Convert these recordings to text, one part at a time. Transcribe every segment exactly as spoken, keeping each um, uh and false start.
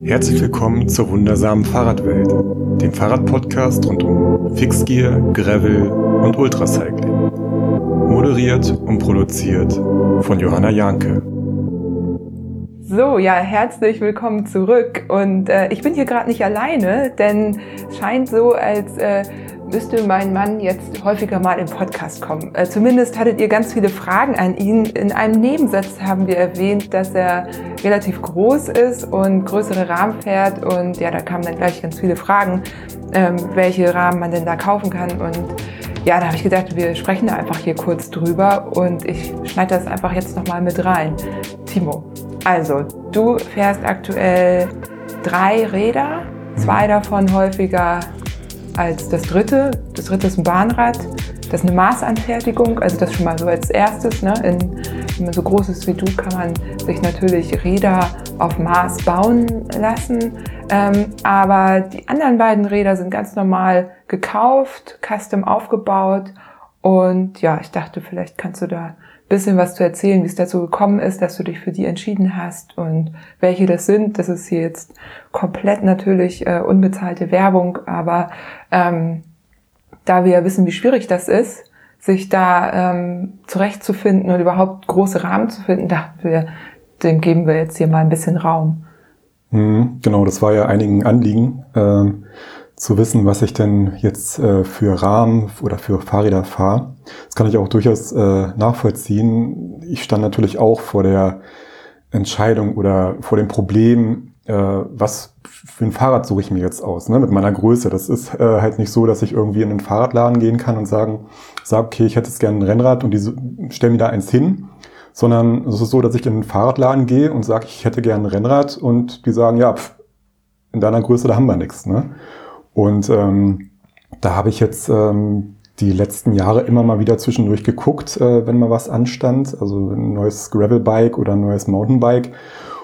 Herzlich willkommen zur wundersamen Fahrradwelt, dem Fahrradpodcast rund um Fixgear, Gravel und Ultracycling. Moderiert und produziert von Johanna Janke. So, ja, herzlich willkommen zurück. Und äh, ich bin hier gerade nicht alleine, denn es scheint so, als äh, müsste mein Mann jetzt häufiger mal im Podcast kommen. Äh, zumindest hattet ihr ganz viele Fragen an ihn. In einem Nebensatz haben wir erwähnt, dass er relativ groß ist und größere Rahmen fährt. Und ja, da kamen dann gleich ganz viele Fragen, ähm, welche Rahmen man denn da kaufen kann. Und ja, da habe ich gedacht, wir sprechen da einfach hier kurz drüber und ich schneide das einfach jetzt nochmal mit rein. Timo, also du fährst aktuell drei Räder, zwei davon häufiger als das dritte. Das dritte ist ein Bahnrad, das ist eine Maßanfertigung, also das schon mal so als erstes. Ne? In, wenn man so groß ist wie du, kann man sich natürlich Räder auf Maß bauen lassen. Ähm, aber die anderen beiden Räder sind ganz normal gekauft, custom aufgebaut. Und ja, ich dachte, vielleicht kannst du da ein bisschen was zu erzählen, wie es dazu gekommen ist, dass du dich für die entschieden hast und welche das sind. Das ist hier jetzt komplett natürlich äh, unbezahlte Werbung, aber ähm, da wir ja wissen, wie schwierig das ist, sich da ähm, zurechtzufinden und überhaupt große Rahmen zu finden, dachten wir, dem geben wir jetzt hier mal ein bisschen Raum. Mhm, genau, das war ja einigen Anliegen, äh, zu wissen, was ich denn jetzt äh, für Rahmen oder für Fahrräder fahre. Das kann ich auch durchaus äh, nachvollziehen. Ich stand natürlich auch vor der Entscheidung oder vor dem Problem, äh, was für ein Fahrrad suche ich mir jetzt aus, ne, mit meiner Größe. Das ist äh, halt nicht so, dass ich irgendwie in einen Fahrradladen gehen kann und sagen, sag, okay, ich hätte jetzt gerne ein Rennrad und die stellen mir da eins hin. Sondern es ist so, dass ich in einen Fahrradladen gehe und sage, ich hätte gerne ein Rennrad und die sagen, ja, pf, in deiner Größe, da haben wir nichts. Ne? Und ähm, da habe ich jetzt ähm, die letzten Jahre immer mal wieder zwischendurch geguckt, äh, wenn mal was anstand, also ein neues Gravelbike oder ein neues Mountainbike.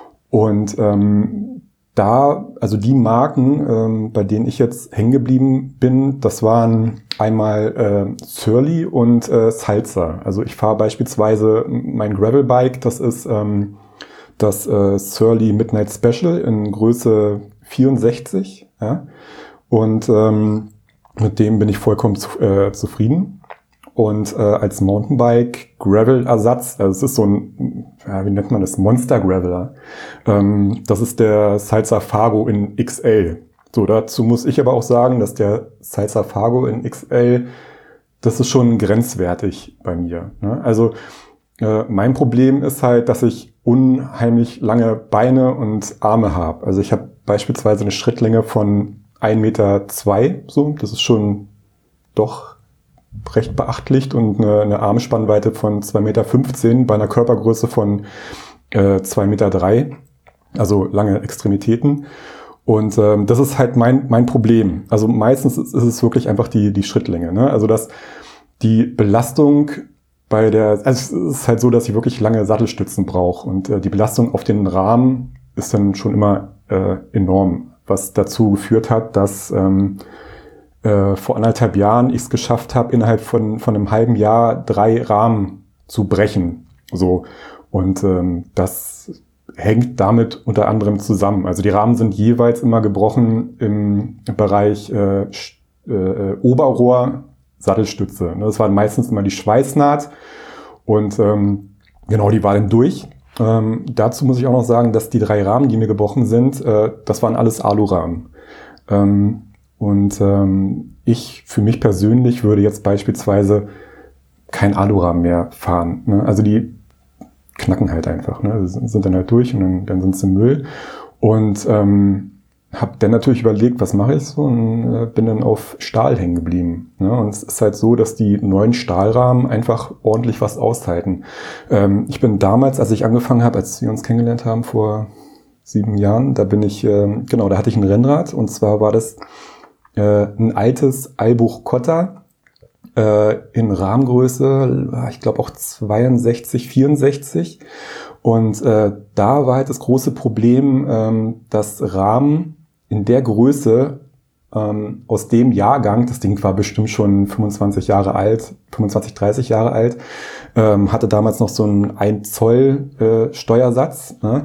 Und ähm, da, also die Marken, ähm, bei denen ich jetzt hängen geblieben bin, das waren einmal äh, Surly und äh, Salzer. Also ich fahre beispielsweise mein Gravelbike, das ist ähm, das äh, Surly Midnight Special in Größe vierundsechzig. Ja? Und ähm, mit dem bin ich vollkommen zu, äh, zufrieden. Und äh, als Mountainbike Gravel-Ersatz, also es ist so ein, ja, wie nennt man das, Monster-Graveler. Ähm, das ist der Salzer Fargo in X L. So, dazu muss ich aber auch sagen, dass der Salzer Fargo in X L, das ist schon grenzwertig bei mir. Ne? Also äh, mein Problem ist halt, dass ich unheimlich lange Beine und Arme habe. Also ich habe beispielsweise eine Schrittlänge von ein Meter zwei, so, das ist schon doch recht beachtlich, und eine, eine Armspannweite von zwei Meter fünfzehn bei einer Körpergröße von äh, zwei Meter drei, also lange Extremitäten. Und ähm, das ist halt mein mein Problem. Also meistens ist, ist es wirklich einfach die die Schrittlänge. Ne? Also dass die Belastung bei der, also es ist halt so, dass ich wirklich lange Sattelstützen brauche, und äh, die Belastung auf den Rahmen ist dann schon immer äh, enorm, was dazu geführt hat, dass ähm, äh, vor anderthalb Jahren ich es geschafft habe, innerhalb von von einem halben Jahr drei Rahmen zu brechen. So, und ähm, das hängt damit unter anderem zusammen. Also die Rahmen sind jeweils immer gebrochen im Bereich äh, äh, Oberrohr, Sattelstütze. Das war meistens immer die Schweißnaht, und ähm, genau, die war dann durch. Ähm, dazu muss ich auch noch sagen, dass die drei Rahmen, die mir gebrochen sind, äh, das waren alles Alurahmen. Ähm, und ähm, ich, für mich persönlich, würde jetzt beispielsweise kein Alurahmen mehr fahren. Ne? Also die knacken halt einfach, ne? Also sind dann halt durch und dann, dann sind sie im Müll. Und ähm, habe dann natürlich überlegt, was mache ich so, und äh, bin dann auf Stahl hängen geblieben. Ne? Und es ist halt so, dass die neuen Stahlrahmen einfach ordentlich was aushalten. Ähm, ich bin damals, als ich angefangen habe, als wir uns kennengelernt haben vor sieben Jahren, da bin ich, äh, genau, da hatte ich ein Rennrad, und zwar war das äh, ein altes Albuch Cotta äh, in Rahmengröße, ich glaube auch zweiundsechzig, vierundsechzig. Und äh, da war halt das große Problem, ähm, dass Rahmen in der Größe ähm, aus dem Jahrgang, das Ding war bestimmt schon fünfundzwanzig Jahre alt, fünfundzwanzig, dreißig Jahre alt, ähm, hatte damals noch so einen ein Zoll äh, Steuersatz, ne?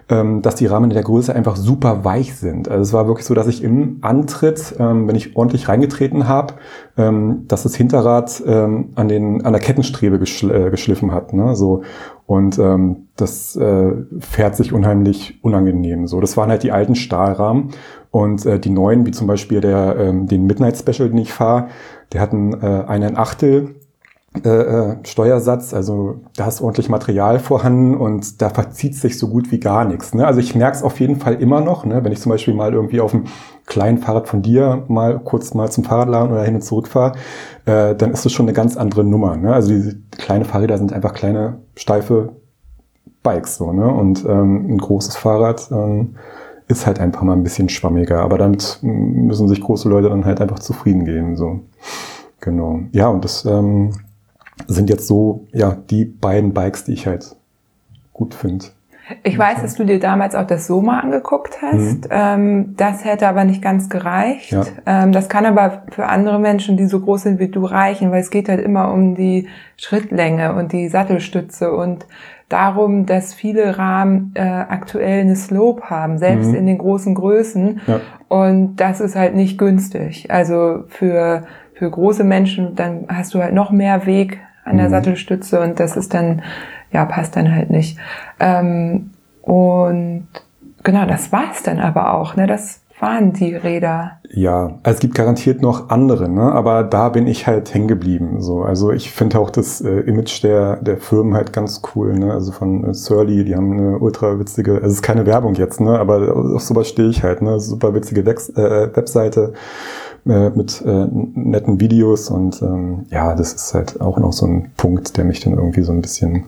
ähm, dass die Rahmen in der Größe einfach super weich sind. Also es war wirklich so, dass ich im Antritt, ähm, wenn ich ordentlich reingetreten habe, ähm, dass das Hinterrad ähm, an den an der Kettenstrebe geschl äh, geschliffen hat, ne? So. Und ähm, das äh, fährt sich unheimlich unangenehm. So, das waren halt die alten Stahlrahmen. Und äh, die neuen, wie zum Beispiel der ähm, den Midnight Special, den ich fahre, der hat einen äh, einen Achtel äh, äh, Steuersatz. Also da ist ordentlich Material vorhanden und da verzieht sich so gut wie gar nichts. Ne? Also ich merke es auf jeden Fall immer noch, ne? Wenn ich zum Beispiel mal irgendwie auf dem kleinen Fahrrad von dir mal kurz mal zum Fahrradladen oder hin und zurück fahre, äh, dann ist das schon eine ganz andere Nummer. Ne? Also diese kleine Fahrräder sind einfach kleine, steife Bikes. So, ne? Und ähm, ein großes Fahrrad ähm, ist halt einfach mal ein bisschen schwammiger. Aber damit müssen sich große Leute dann halt einfach zufrieden geben. So. Genau. Ja, und das ähm, sind jetzt so ja die beiden Bikes, die ich halt gut finde. Ich weiß, dass du dir damals auch das Soma angeguckt hast. Mhm. Ähm, das hätte aber nicht ganz gereicht. Ja. Ähm, das kann aber für andere Menschen, die so groß sind wie du, reichen, weil es geht halt immer um die Schrittlänge und die Sattelstütze und darum, dass viele Rahmen äh, aktuell eine Slope haben, selbst mhm. in den großen Größen. Ja. Und das ist halt nicht günstig. Also für für große Menschen, dann hast du halt noch mehr Weg an der mhm. Sattelstütze und das ist dann, ja, passt dann halt nicht. Ähm, und genau, das war's dann aber auch, ne? Das waren die Räder. Ja, also es gibt garantiert noch andere, ne? Aber da bin ich halt hängen geblieben. So. Also ich finde auch das äh, Image der der Firmen halt ganz cool, ne? Also von äh, Surly, die haben eine ultra witzige, also es ist keine Werbung jetzt, ne? Aber auf sowas stehe ich halt, ne? Super witzige Wex- äh, Webseite äh, mit äh, netten Videos und ähm, ja, das ist halt auch noch so ein Punkt, der mich dann irgendwie so ein bisschen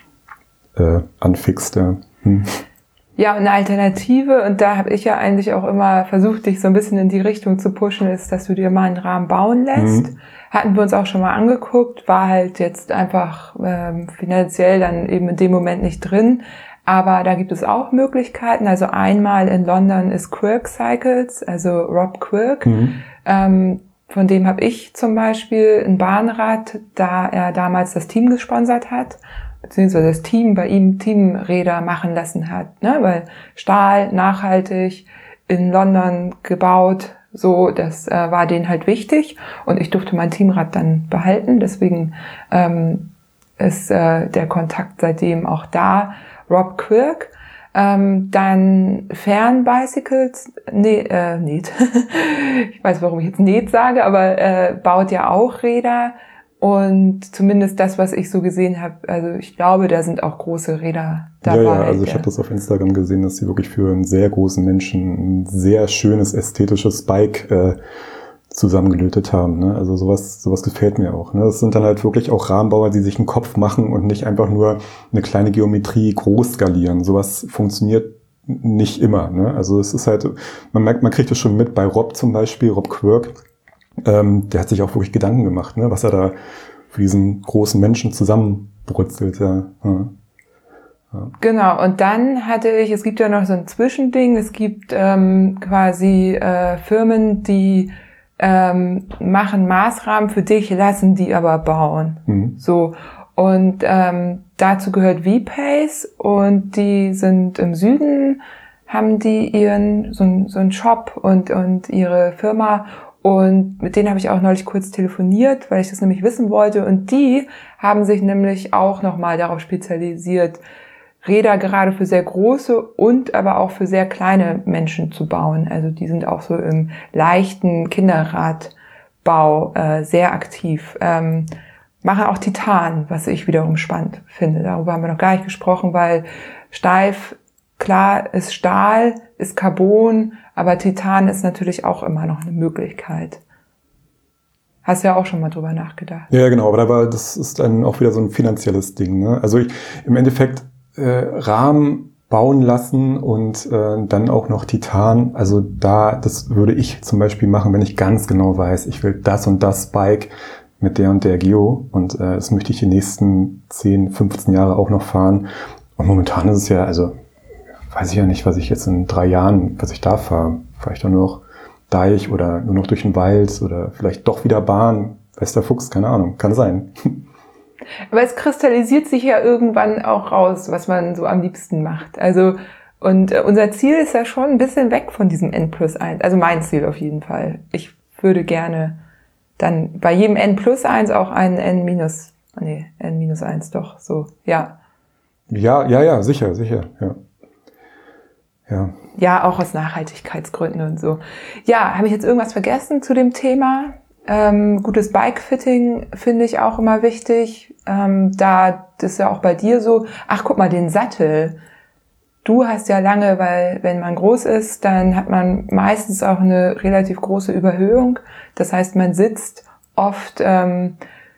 äh, anfixt. Ja. Hm. Ja, und eine Alternative, und da habe ich ja eigentlich auch immer versucht, dich so ein bisschen in die Richtung zu pushen, ist, dass du dir mal einen Rahmen bauen lässt. Mhm. Hatten wir uns auch schon mal angeguckt, war halt jetzt einfach ähm, finanziell dann eben in dem Moment nicht drin. Aber da gibt es auch Möglichkeiten. Also einmal in London ist Quirk Cycles, also Rob Quirk. Mhm. Ähm, von dem habe ich zum Beispiel ein Bahnrad, da er damals das Team gesponsert hat, beziehungsweise das Team bei ihm Teamräder machen lassen hat, ne? Weil Stahl, nachhaltig, in London gebaut, so, das äh, war denen halt wichtig und ich durfte mein Teamrad dann behalten, deswegen ähm, ist äh, der Kontakt seitdem auch da. Rob Quirk, ähm, dann Fernbicycles, nee, äh, Net, ich weiß, warum ich jetzt Net sage, aber äh, baut ja auch Räder. Und zumindest das, was ich so gesehen habe, also ich glaube, da sind auch große Räder dabei. Ja, ja, also ich habe das auf Instagram gesehen, dass sie wirklich für einen sehr großen Menschen ein sehr schönes, ästhetisches Bike äh, zusammengelötet haben. Ne? Also sowas sowas gefällt mir auch. Ne? Das sind dann halt wirklich auch Rahmenbauer, die sich einen Kopf machen und nicht einfach nur eine kleine Geometrie groß skalieren. Sowas funktioniert nicht immer. Ne? Also es ist halt, man merkt, man kriegt das schon mit bei Rob zum Beispiel, Rob Quirk. Ähm, der hat sich auch wirklich Gedanken gemacht, ne, was er da für diesen großen Menschen zusammenbrutzelt. Ja. Ja. Ja. Genau, und dann hatte ich, es gibt ja noch so ein Zwischending, es gibt ähm, quasi äh, Firmen, die ähm, machen Maßrahmen für dich, lassen die aber bauen. Mhm. So. Und ähm, dazu gehört V-Pace und die sind im Süden, haben die ihren so, so einen Shop und, und ihre Firma. Und mit denen habe ich auch neulich kurz telefoniert, weil ich das nämlich wissen wollte. Und die haben sich nämlich auch nochmal darauf spezialisiert, Räder gerade für sehr große und aber auch für sehr kleine Menschen zu bauen. Also die sind auch so im leichten Kinderradbau äh, sehr aktiv. Ähm, machen auch Titan, was ich wiederum spannend finde. Darüber haben wir noch gar nicht gesprochen, weil steif, klar, ist Stahl, ist Carbon, aber Titan ist natürlich auch immer noch eine Möglichkeit. Hast du ja auch schon mal drüber nachgedacht. Ja, genau, aber da war, das ist dann auch wieder so ein finanzielles Ding. Ne? Also ich, im Endeffekt äh, Rahmen bauen lassen und äh, dann auch noch Titan. Also da, das würde ich zum Beispiel machen, wenn ich ganz genau weiß, ich will das und das Bike mit der und der Geo und äh, das möchte ich die nächsten zehn, fünfzehn Jahre auch noch fahren. Und momentan ist es ja, also weiß ich ja nicht, was ich jetzt in drei Jahren, was ich da fahre. Fahre ich dann nur noch Deich oder nur noch durch den Wald oder vielleicht doch wieder Bahn. Weiß der Fuchs, keine Ahnung, kann sein. Aber es kristallisiert sich ja irgendwann auch raus, was man so am liebsten macht. Also Und äh, unser Ziel ist ja schon ein bisschen weg von diesem N plus eins. Also mein Ziel auf jeden Fall. Ich würde gerne dann bei jedem N plus eins auch einen N minus, nee, N minus eins doch, so, ja. Ja, ja, ja, sicher, sicher, ja. Ja. Ja, auch aus Nachhaltigkeitsgründen und so. Ja, habe ich jetzt irgendwas vergessen zu dem Thema? Ähm, gutes Bikefitting finde ich auch immer wichtig. Ähm, da, das ist ja auch bei dir so. Ach, guck mal, den Sattel. Du hast ja lange, weil wenn man groß ist, dann hat man meistens auch eine relativ große Überhöhung. Das heißt, man sitzt oft ähm,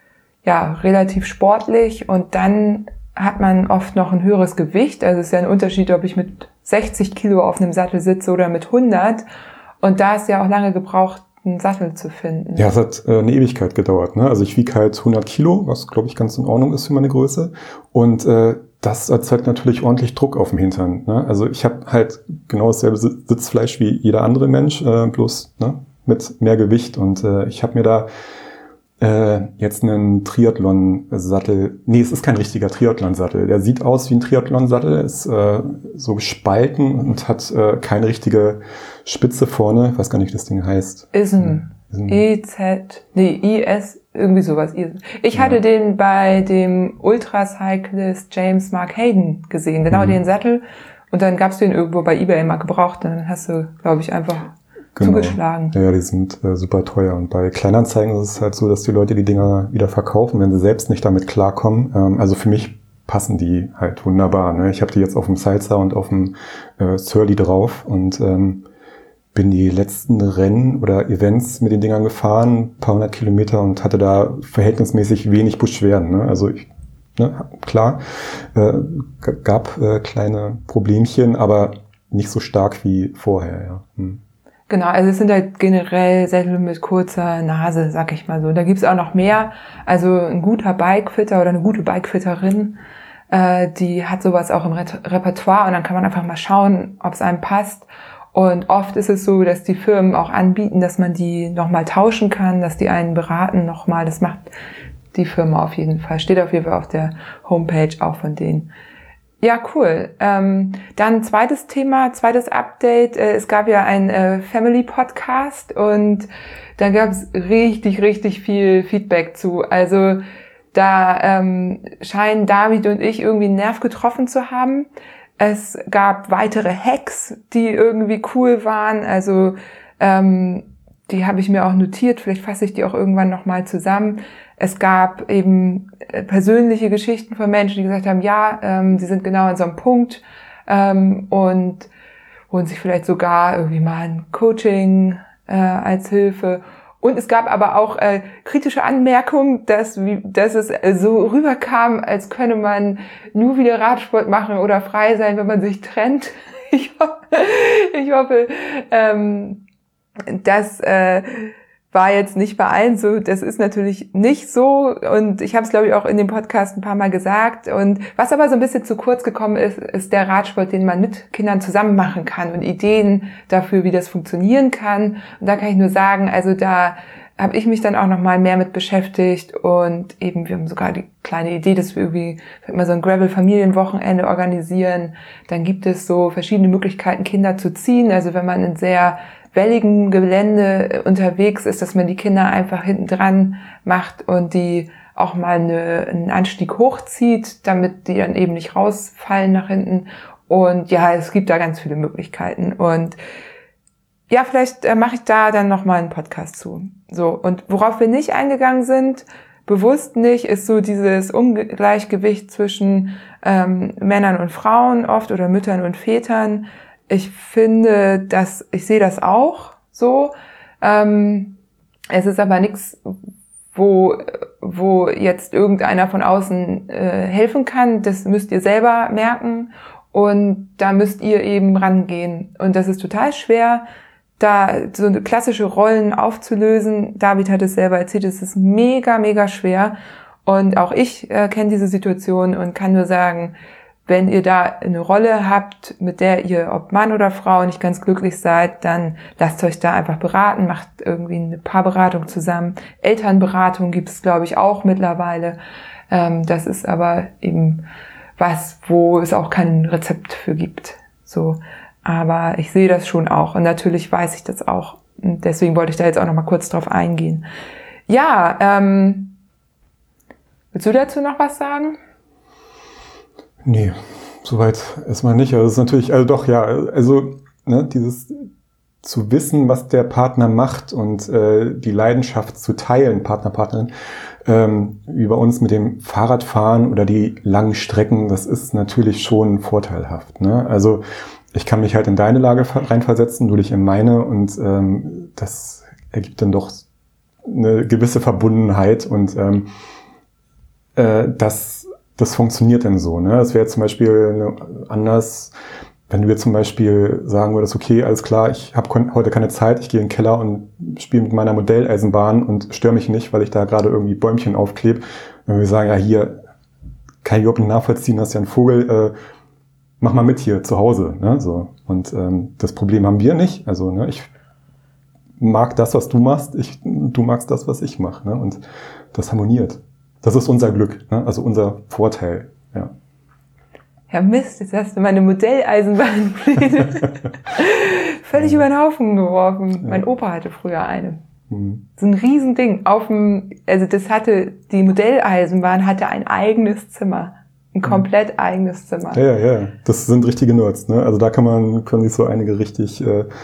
ja relativ sportlich und dann hat man oft noch ein höheres Gewicht. Also es ist ja ein Unterschied, ob ich mit sechzig Kilo auf einem Sattel sitze oder mit hundert. Und da ist ja auch lange gebraucht, einen Sattel zu finden. Ja, es hat äh, eine Ewigkeit gedauert. Ne? Also ich wiege halt hundert Kilo, was glaube ich ganz in Ordnung ist für meine Größe. Und äh, das erzeugt natürlich ordentlich Druck auf dem Hintern. Ne? Also ich habe halt genau dasselbe Sitzfleisch wie jeder andere Mensch, äh, bloß ne, mit mehr Gewicht. Und äh, ich habe mir da äh, jetzt einen Triathlon-Sattel. Nee, es ist kein richtiger Triathlon-Sattel. Der sieht aus wie ein Triathlon-Sattel, ist äh, so gespalten und hat äh, keine richtige Spitze vorne. Ich weiß gar nicht, wie das Ding heißt. Ism. E Z, nee, I S, irgendwie sowas. Ich hatte ja. den bei dem Ultracyclist James Mark Hayden gesehen, genau mhm. den Sattel. Und dann gab's den irgendwo bei eBay mal gebraucht. Dann hast du, glaube ich, einfach genau. zugeschlagen. Ja, die sind äh, super teuer. Und bei Kleinanzeigen ist es halt so, dass die Leute die Dinger wieder verkaufen, wenn sie selbst nicht damit klarkommen. Ähm, also für mich passen die halt wunderbar. Ne? Ich habe die jetzt auf dem Sidecar und auf dem äh, Surly drauf und ähm, bin die letzten Rennen oder Events mit den Dingern gefahren, ein paar hundert Kilometer und hatte da verhältnismäßig wenig Beschwerden. Ne? Also ich, ne, klar, äh, g- gab äh, kleine Problemchen, aber nicht so stark wie vorher. Ja. Hm. Genau, also es sind halt generell Sättel mit kurzer Nase, sag ich mal so. Da gibt's auch noch mehr. Also ein guter Bikefitter oder eine gute Bikefitterin, äh, die hat sowas auch im Re- Repertoire und dann kann man einfach mal schauen, ob es einem passt. Und oft ist es so, dass die Firmen auch anbieten, dass man die nochmal tauschen kann, dass die einen beraten nochmal. Das macht die Firma auf jeden Fall. Steht auf jeden Fall auf der Homepage auch von denen. Ja, cool. Ähm, dann zweites Thema, zweites Update. Äh, es gab ja einen äh, Family-Podcast und da gab es richtig, richtig viel Feedback zu. Also da ähm, scheinen David und ich irgendwie einen Nerv getroffen zu haben. Es gab weitere Hacks, die irgendwie cool waren. Also ähm, die habe ich mir auch notiert. Vielleicht fasse ich die auch irgendwann nochmal zusammen. Es gab eben äh, persönliche Geschichten von Menschen, die gesagt haben, ja, ähm, sie sind genau an so einem Punkt ähm, und holen sich vielleicht sogar irgendwie mal ein Coaching äh, als Hilfe. Und es gab aber auch äh, kritische Anmerkungen, dass, wie, dass es so rüberkam, als könne man nur wieder Radsport machen oder frei sein, wenn man sich trennt. Ich hoffe, ich hoffe ähm, das äh, war jetzt nicht bei allen so. Das ist natürlich nicht so. Und ich habe es, glaube ich, auch in dem Podcast ein paar Mal gesagt. Und was aber so ein bisschen zu kurz gekommen ist, ist der Radsport, den man mit Kindern zusammen machen kann und Ideen dafür, wie das funktionieren kann. Und da kann ich nur sagen, also da habe ich mich dann auch noch mal mehr mit beschäftigt und eben wir haben sogar die kleine Idee, dass wir irgendwie mal so ein Gravel-Familienwochenende organisieren. Dann gibt es so verschiedene Möglichkeiten, Kinder zu ziehen. Also wenn man in sehr welligen Gelände unterwegs ist, dass man die Kinder einfach hinten dran macht und die auch mal eine, einen Anstieg hochzieht, damit die dann eben nicht rausfallen nach hinten. Und ja, es gibt da ganz viele Möglichkeiten. Und ja, vielleicht äh, mache ich da dann nochmal einen Podcast zu. So, und worauf wir nicht eingegangen sind, bewusst nicht, ist so dieses Ungleichgewicht zwischen ähm, Männern und Frauen oft oder Müttern und Vätern. Ich finde, dass ich sehe das auch so. Ähm, es ist aber nichts, wo wo jetzt irgendeiner von außen äh, helfen kann. Das müsst ihr selber merken und da müsst ihr eben rangehen. Und das ist total schwer, da so eine klassische Rollen aufzulösen. David hat es selber erzählt, es ist mega, mega schwer. Und auch ich äh, kenne diese Situation und kann nur sagen, wenn ihr da eine Rolle habt, mit der ihr, ob Mann oder Frau, nicht ganz glücklich seid, dann lasst euch da einfach beraten, macht irgendwie eine Paarberatung zusammen. Elternberatung gibt es, glaube ich, auch mittlerweile. Ähm, das ist aber eben was, wo es auch kein Rezept für gibt. So, aber ich sehe das schon auch und natürlich weiß ich das auch. Und deswegen wollte ich da jetzt auch noch mal kurz drauf eingehen. Ja, ähm, willst du dazu noch was sagen? Nee, soweit erstmal nicht. Also es ist natürlich, also doch, ja, also ne, dieses zu wissen, was der Partner macht und äh, die Leidenschaft zu teilen, Partner, Partnerin, ähm, wie bei uns mit dem Fahrradfahren oder die langen Strecken, das ist natürlich schon vorteilhaft. Ne? Also ich kann mich halt in deine Lage reinversetzen, du dich in meine und ähm, das ergibt dann doch eine gewisse Verbundenheit und ähm, äh, das, das funktioniert dann so. Ne? Es wäre zum Beispiel eine, anders, wenn du jetzt zum Beispiel sagen würdest, okay, alles klar, ich habe heute keine Zeit, ich gehe in den Keller und spiele mit meiner Modelleisenbahn und störe mich nicht, weil ich da gerade irgendwie Bäumchen aufklebe. Wenn wir sagen, ja hier, kann ich überhaupt nicht nachvollziehen, das ist ja ein Vogel, äh, mach mal mit hier zu Hause. Ne? So. Und ähm, das Problem haben wir nicht. Also ne, ich mag das, was du machst, ich, du magst das, was ich mache. Ne? Und das harmoniert. Das ist unser Glück, ne? Also unser Vorteil. Ja. Ja Mist, jetzt hast du meine Modelleisenbahnpläne völlig über den Haufen geworfen. Ja. Mein Opa hatte früher eine. Mhm. So ein Riesending. Auf dem, also das hatte, die Modelleisenbahn hatte ein eigenes Zimmer. Ein komplett mhm. eigenes Zimmer. Ja, ja, ja. Das sind richtige Nerds, ne? Also da kann man, können sich so einige richtig äh, äh,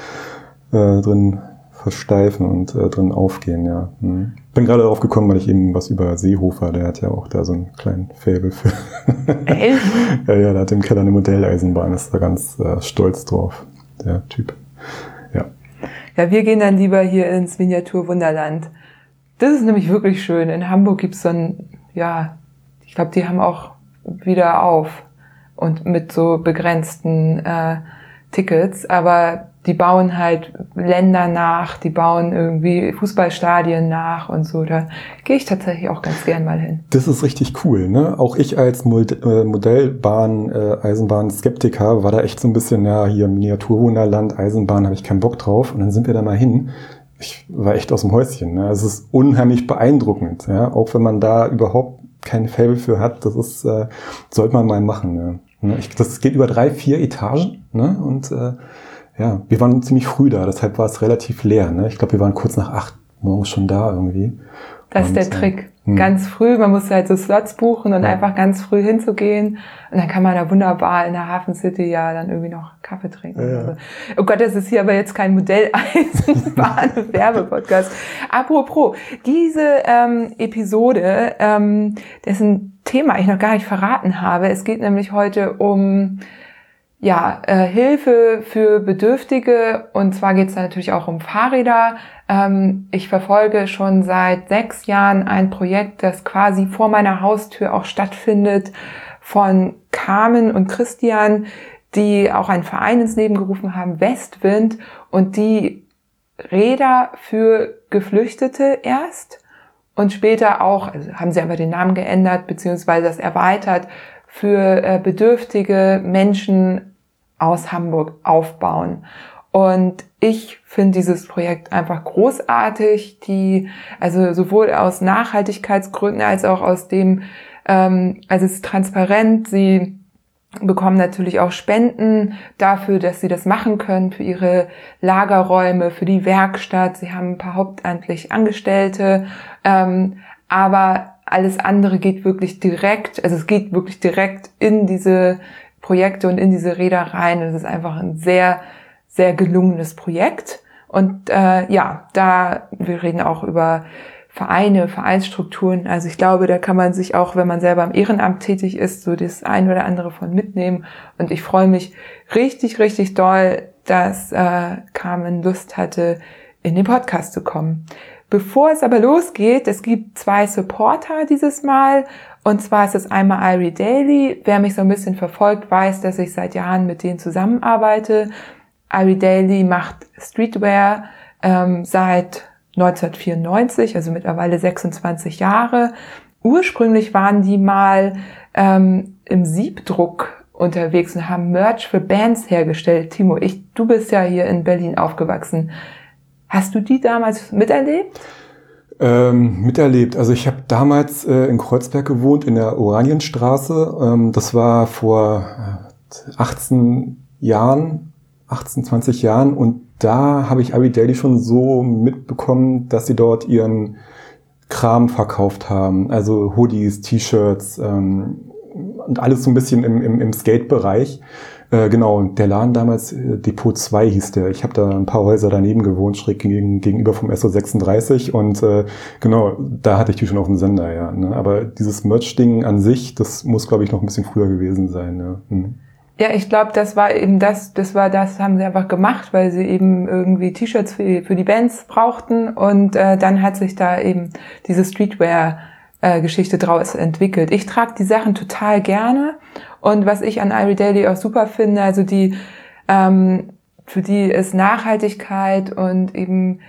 drin versteifen und äh, drin aufgehen, ja. Mhm. Bin gerade darauf gekommen, weil ich eben was über Seehofer, der hat ja auch da so einen kleinen Faible für. Echt? Ja, ja, der hat im Keller eine Modelleisenbahn, ist da ganz äh, stolz drauf, der Typ. Ja. Ja, wir gehen dann lieber hier ins Miniaturwunderland. Das ist nämlich wirklich schön. In Hamburg gibt's so ein, ja, ich glaube, die haben auch wieder auf und mit so begrenzten äh, Tickets, aber die bauen halt Länder nach, die bauen irgendwie Fußballstadien nach und so. Da gehe ich tatsächlich auch ganz gern mal hin. Das ist richtig cool, ne? Auch ich als Modellbahn, äh, Eisenbahn-Skeptiker war da echt so ein bisschen, ja, hier Miniaturwunderland, Eisenbahn, habe ich keinen Bock drauf. Und dann sind wir da mal hin. Ich war echt aus dem Häuschen. Ne? Es ist unheimlich beeindruckend, ja? Auch wenn man da überhaupt kein Faible für hat. Das ist, äh, sollte man mal machen. Ne? Ich, das geht über drei, vier Etagen, ne? Und äh, ja, wir waren ziemlich früh da, deshalb war es relativ leer. Ne? Ich glaube, wir waren kurz nach acht morgens schon da irgendwie. Das ist der Trick. Hm. Ganz früh, man muss halt so Slots buchen und ja. einfach ganz früh hinzugehen. Und dann kann man da wunderbar in der Hafen City ja dann irgendwie noch Kaffee trinken. Ja. Also. Oh Gott, das ist hier aber jetzt kein Modelleisenbahn-Werbepodcast. Apropos, diese ähm, Episode, ähm, dessen Thema ich noch gar nicht verraten habe, es geht nämlich heute um ja, äh, Hilfe für Bedürftige und zwar geht es da natürlich auch um Fahrräder. Ähm, ich verfolge schon seit sechs Jahren ein Projekt, das quasi vor meiner Haustür auch stattfindet von Carmen und Christian, die auch einen Verein ins Leben gerufen haben, Westwind, und die Räder für Geflüchtete erst und später auch, also haben sie aber den Namen geändert beziehungsweise das erweitert, für äh, bedürftige Menschen aus Hamburg aufbauen. Und ich finde dieses Projekt einfach großartig, die, also sowohl aus Nachhaltigkeitsgründen als auch aus dem, ähm, also es ist transparent, sie bekommen natürlich auch Spenden dafür, dass sie das machen können, für ihre Lagerräume, für die Werkstatt, sie haben ein paar hauptamtlich Angestellte, ähm, aber alles andere geht wirklich direkt, also es geht wirklich direkt in diese Projekte und in diese Räder rein. Es ist einfach ein sehr, sehr gelungenes Projekt. Und äh, ja, da, wir reden auch über Vereine, Vereinsstrukturen. Also ich glaube, da kann man sich auch, wenn man selber im Ehrenamt tätig ist, so das ein oder andere von mitnehmen. Und ich freue mich richtig, richtig doll, dass äh, Carmen Lust hatte, in den Podcast zu kommen. Bevor es aber losgeht, es gibt zwei Supporter dieses Mal. Und zwar ist es einmal Irie Daily. Wer mich so ein bisschen verfolgt, weiß, dass ich seit Jahren mit denen zusammenarbeite. Irie Daily macht Streetwear ähm, seit neunzehnhundertvierundneunzig, also mittlerweile sechsundzwanzig Jahre. Ursprünglich waren die mal ähm, im Siebdruck unterwegs und haben Merch für Bands hergestellt. Timo, ich, du bist ja hier in Berlin aufgewachsen. Hast du die damals miterlebt? Ähm, miterlebt. Also ich habe damals äh, in Kreuzberg gewohnt, in der Oranienstraße. Ähm, das war vor achtzehn, Jahren, achtzehn, zwanzig Jahren, und da habe ich Irie Daily schon so mitbekommen, dass sie dort ihren Kram verkauft haben. Also Hoodies, T-Shirts ähm, und alles so ein bisschen im, im, im Skate-Bereich. Äh, genau, der Laden damals, äh, Depot zwei hieß der. Ich habe da ein paar Häuser daneben gewohnt, schräg gegen, gegenüber vom S O sechsunddreißig, und äh, genau, da hatte ich die schon auf dem Sender, ja. Ne? Aber dieses Merch-Ding an sich, das muss, glaube ich, noch ein bisschen früher gewesen sein. Ja, hm. Ja, ich glaube, das war eben das, das war das, haben sie einfach gemacht, weil sie eben irgendwie T-Shirts für, für die Bands brauchten, und äh, dann hat sich da eben diese Streetwear-Geschichte äh, draus entwickelt. Ich trage die Sachen total gerne, und was ich an Irie Daily auch super finde, also die, ähm, für die ist Nachhaltigkeit und eben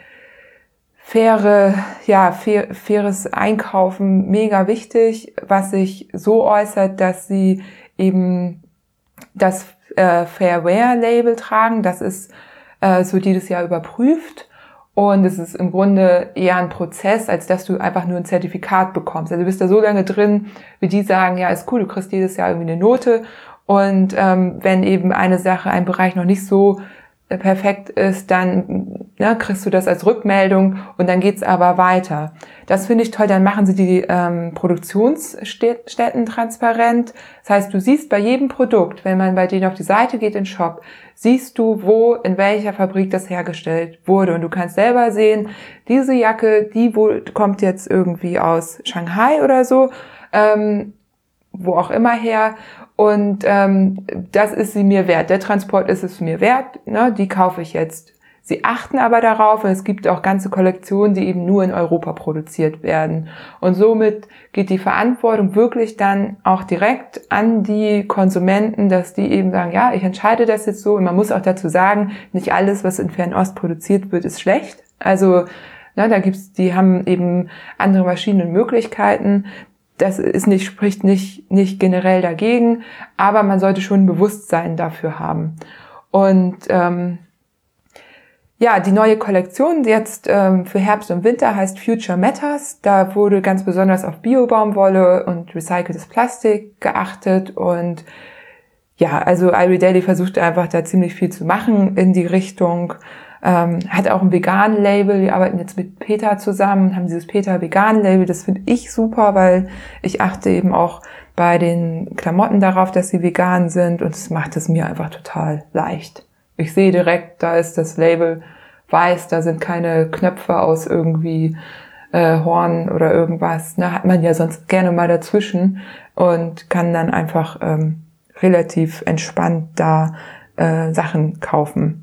faire, ja, fair, faires Einkaufen mega wichtig, was sich so äußert, dass sie eben das äh, Fairwear-Label tragen. Das ist äh, so jedes Jahr überprüft, und es ist im Grunde eher ein Prozess, als dass du einfach nur ein Zertifikat bekommst. Also du bist da so lange drin, wie die sagen, ja, ist cool, du kriegst jedes Jahr irgendwie eine Note, und ähm, wenn eben eine Sache, ein Bereich noch nicht so äh, perfekt ist, dann ne, kriegst du das als Rückmeldung, und dann geht's aber weiter. Das finde ich toll. Dann machen sie die ähm, Produktionsstätten transparent. Das heißt, du siehst bei jedem Produkt, wenn man bei denen auf die Seite geht, in den Shop, siehst du, wo, in welcher Fabrik das hergestellt wurde. Und du kannst selber sehen, diese Jacke, die wohl kommt jetzt irgendwie aus Shanghai oder so, ähm, wo auch immer her. Und ähm, das ist sie mir wert. Der Transport ist es mir wert. Ne? Die kaufe ich jetzt. Sie achten aber darauf, und es gibt auch ganze Kollektionen, die eben nur in Europa produziert werden. Und somit geht die Verantwortung wirklich dann auch direkt an die Konsumenten, dass die eben sagen, ja, ich entscheide das jetzt so. Und man muss auch dazu sagen, nicht alles, was in Fernost produziert wird, ist schlecht. Also ne, da gibt's, die haben eben andere Maschinen und Möglichkeiten. Das ist nicht, spricht nicht, nicht generell dagegen, aber man sollte schon ein Bewusstsein dafür haben. Und ähm, ja, die neue Kollektion jetzt ähm, für Herbst und Winter heißt Future Matters. Da wurde ganz besonders auf Bio-Baumwolle und recyceltes Plastik geachtet. Und ja, also Irie Daily versucht einfach da ziemlich viel zu machen in die Richtung. Ähm, hat auch ein Vegan-Label. Wir arbeiten jetzt mit PETA zusammen, haben dieses PETA-Vegan-Label. Das finde ich super, weil ich achte eben auch bei den Klamotten darauf, dass sie vegan sind. Und das macht es mir einfach total leicht. Ich sehe direkt, da ist das Label weiß, da sind keine Knöpfe aus irgendwie äh, Horn oder irgendwas. Na, hat man ja sonst gerne mal dazwischen, und kann dann einfach ähm, relativ entspannt da äh, Sachen kaufen.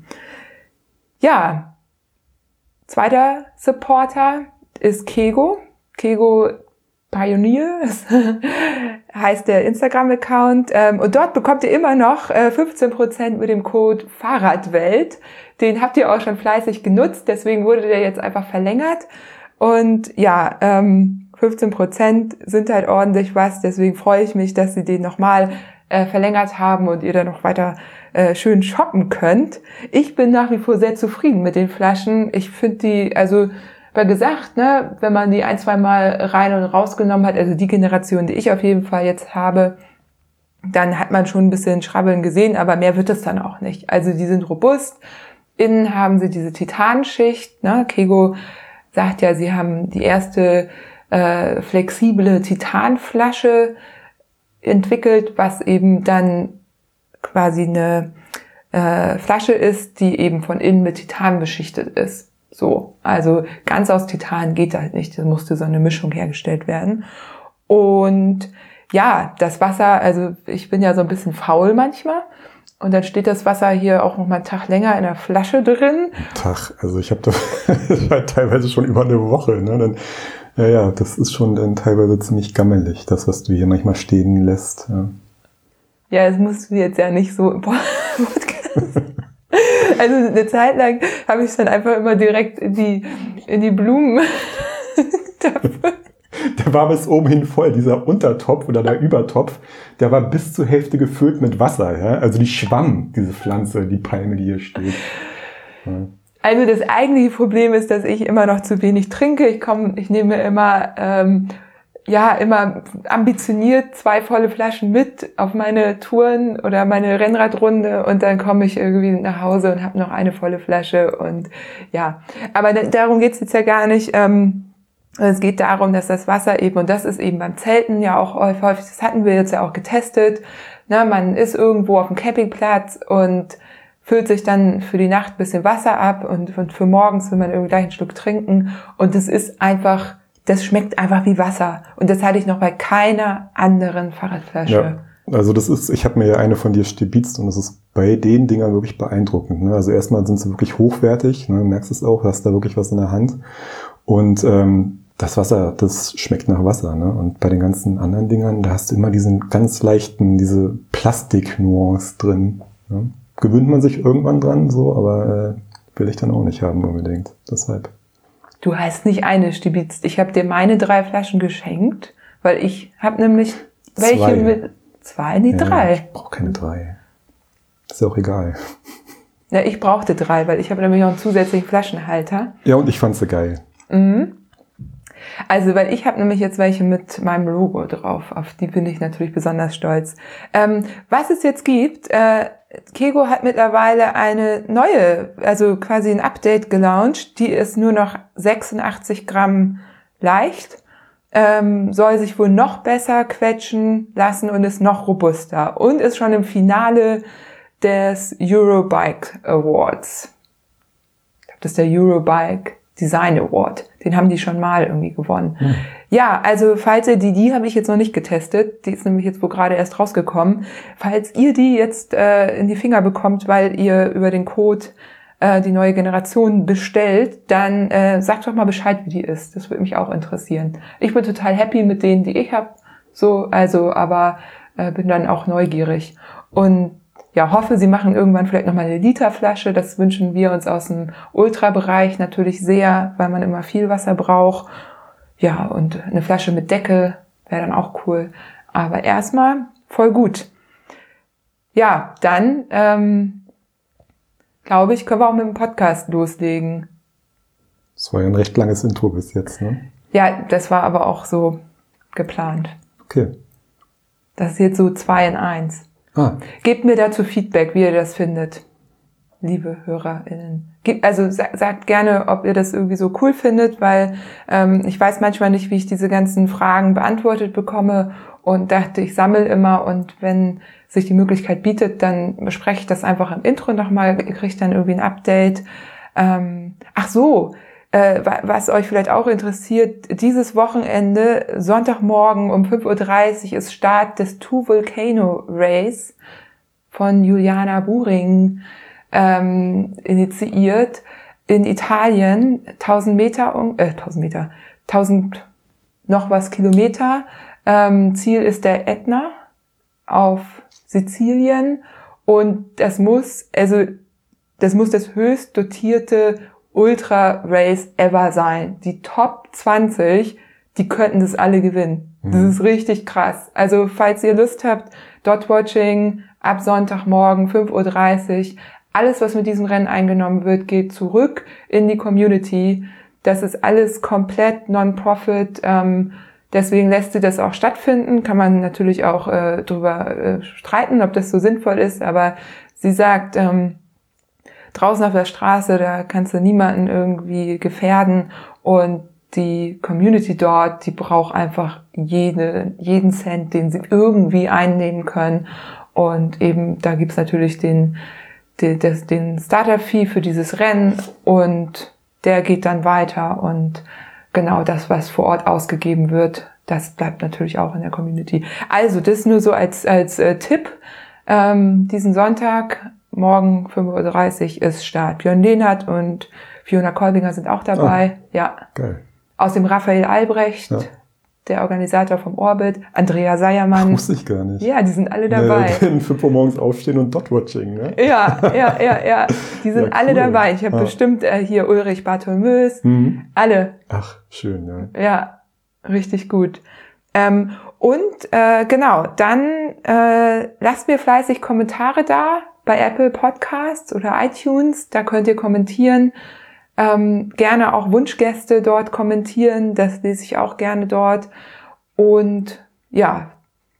Ja, zweiter Supporter ist Kego. Kego Pioneer heißt der Instagram-Account. Und dort bekommt ihr immer noch fünfzehn Prozent mit dem Code Fahrradwelt. Den habt ihr auch schon fleißig genutzt, deswegen wurde der jetzt einfach verlängert. Und ja, fünfzehn Prozent sind halt ordentlich was, deswegen freue ich mich, dass sie den nochmal verlängert haben und ihr dann noch weiter schön shoppen könnt. Ich bin nach wie vor sehr zufrieden mit den Flaschen. Ich finde die, also war gesagt, ne, wenn man die ein, zwei Mal rein und rausgenommen hat, also die Generation, die ich auf jeden Fall jetzt habe, dann hat man schon ein bisschen Schrabbeln gesehen, aber mehr wird es dann auch nicht. Also die sind robust. Innen haben sie diese Titanschicht. Ne? Kego sagt ja, sie haben die erste äh, flexible Titanflasche entwickelt, was eben dann quasi eine äh, Flasche ist, die eben von innen mit Titan beschichtet ist. So, also ganz aus Titan geht halt nicht, da musste so eine Mischung hergestellt werden. Und ja, das Wasser, also ich bin ja so ein bisschen faul manchmal, und dann steht das Wasser hier auch noch mal einen Tag länger in der Flasche drin. Tag, also ich habe da das war teilweise schon über eine Woche, ne? Dann, ja, ja, das ist schon dann teilweise ziemlich gammelig, das, was du hier manchmal stehen lässt. Ja, ja, das musst du jetzt ja nicht so im Podcast. Also eine Zeit lang habe ich es dann einfach immer direkt in die in die Blumen. Der war bis oben hin voll, dieser Untertopf oder der Übertopf, der war bis zur Hälfte gefüllt mit Wasser. Ja? Also die schwamm, diese Pflanze, die Palme, die hier steht. Ja. Also das eigentliche Problem ist, dass ich immer noch zu wenig trinke. Ich komme, ich nehme immer ähm, ja immer ambitioniert zwei volle Flaschen mit auf meine Touren oder meine Rennradrunde und dann komme ich irgendwie nach Hause und habe noch eine volle Flasche und ja, aber darum geht's jetzt ja gar nicht. Ähm, es geht darum, dass das Wasser eben, und das ist eben beim Zelten ja auch häufig, das hatten wir jetzt ja auch getestet, na, man ist irgendwo auf dem Campingplatz und füllt sich dann für die Nacht ein bisschen Wasser ab und, und für morgens will man irgendwie gleich einen Schluck trinken und das ist einfach, das schmeckt einfach wie Wasser. Und das hatte ich noch bei keiner anderen Fahrradflasche. Ja, also das ist, ich habe mir ja eine von dir stibitzt und das ist bei den Dingern wirklich beeindruckend. Ne? Also erstmal sind sie wirklich hochwertig, ne? Du merkst es auch, du hast da wirklich was in der Hand. Und ähm, das Wasser, das schmeckt nach Wasser. Ne? Und bei den ganzen anderen Dingern, da hast du immer diesen ganz leichten, diese Plastik-Nuance drin. Ne? Gewöhnt man sich irgendwann dran, so, aber äh, will ich dann auch nicht haben unbedingt. Deshalb. Du hast nicht eine stibitzt. Ich habe dir meine drei Flaschen geschenkt, weil ich habe nämlich welche zwei. mit zwei, nee, ja, drei. Ich brauche keine drei. Ist ja auch egal. Ja, ich brauchte drei, weil ich habe nämlich noch einen zusätzlichen Flaschenhalter. Ja, und ich fand sie geil. Mhm. Also, weil ich habe nämlich jetzt welche mit meinem Logo drauf. Auf die bin ich natürlich besonders stolz. Ähm, was es jetzt gibt, äh, Kego hat mittlerweile eine neue, also quasi ein Update gelauncht. Die ist nur noch sechsundachtzig Gramm leicht, ähm, soll sich wohl noch besser quetschen lassen und ist noch robuster und ist schon im Finale des Eurobike Awards. Ich glaube, das ist der Eurobike Design Award. Den haben die schon mal irgendwie gewonnen. Hm. Ja, also falls ihr die, die habe ich jetzt noch nicht getestet. Die ist nämlich jetzt wohl gerade erst rausgekommen. Falls ihr die jetzt äh, in die Finger bekommt, weil ihr über den Code äh, die neue Generation bestellt, dann äh, sagt doch mal Bescheid, wie die ist. Das würde mich auch interessieren. Ich bin total happy mit denen, die ich habe. So, also, aber äh, bin dann auch neugierig. Und ja, hoffe, sie machen irgendwann vielleicht nochmal eine Literflasche. Das wünschen wir uns aus dem Ultrabereich natürlich sehr, weil man immer viel Wasser braucht. Ja, und eine Flasche mit Deckel wäre dann auch cool. Aber erstmal voll gut. Ja, dann ähm, glaube ich, können wir auch mit dem Podcast loslegen. Das war ja ein recht langes Intro bis jetzt, ne? Ja, das war aber auch so geplant. Okay. Das ist jetzt so zwei in eins. Ah. Gebt mir dazu Feedback, wie ihr das findet, liebe HörerInnen. Also sagt gerne, ob ihr das irgendwie so cool findet, weil ähm, ich weiß manchmal nicht, wie ich diese ganzen Fragen beantwortet bekomme und dachte, ich sammle immer und wenn sich die Möglichkeit bietet, dann bespreche ich das einfach im Intro nochmal, ihr kriegt dann irgendwie ein Update. Ähm, ach so, äh, was euch vielleicht auch interessiert, dieses Wochenende, Sonntagmorgen um fünf Uhr dreißig ist Start des Two Volcano Race von Juliana Buring ähm, initiiert in Italien, tausend Meter, äh, tausend Meter, tausend noch was Kilometer. Ähm, Ziel ist der Ätna auf Sizilien und das muss, also das muss das höchst dotierte Ultra-Race ever sein. Die Top zwanzig, die könnten das alle gewinnen. Das ist richtig krass. Also falls ihr Lust habt, Dot-Watching ab Sonntagmorgen fünf Uhr dreißig, alles, was mit diesem Rennen eingenommen wird, geht zurück in die Community. Das ist alles komplett Non-Profit. Ähm, deswegen lässt sie das auch stattfinden. Kann man natürlich auch äh, drüber äh, streiten, ob das so sinnvoll ist. Aber sie sagt, ähm, draußen auf der Straße, da kannst du niemanden irgendwie gefährden und die Community dort, die braucht einfach jede, jeden Cent, den sie irgendwie einnehmen können und eben da gibt's natürlich den, den, den Starter-Fee für dieses Rennen und der geht dann weiter und genau das, was vor Ort ausgegeben wird, das bleibt natürlich auch in der Community. Also das nur so als, als äh, Tipp, ähm, diesen Sonntag morgen fünf Uhr dreißig ist Start. Björn Lehnert und Fiona Kolbinger sind auch dabei. Oh, ja. Geil. Außerdem Raphael Albrecht, ja. Der Organisator vom Orbit, Andrea Seiermann. Ach, wusste ich gar nicht. Ja, die sind alle dabei. Ja, um fünf Uhr morgens aufstehen und Dot-Watching, ne? Ja, ja, ja, ja. Die sind ja, alle cool. dabei. Ich habe ah. bestimmt äh, hier Ulrich Bartholmös. Mhm. Alle. Ach, schön, ja. Ja, richtig gut. Ähm, und äh, genau, dann äh, lasst mir fleißig Kommentare da bei Apple Podcasts oder iTunes. Da könnt ihr kommentieren. Ähm, gerne auch Wunschgäste dort kommentieren. Das lese ich auch gerne dort. Und ja,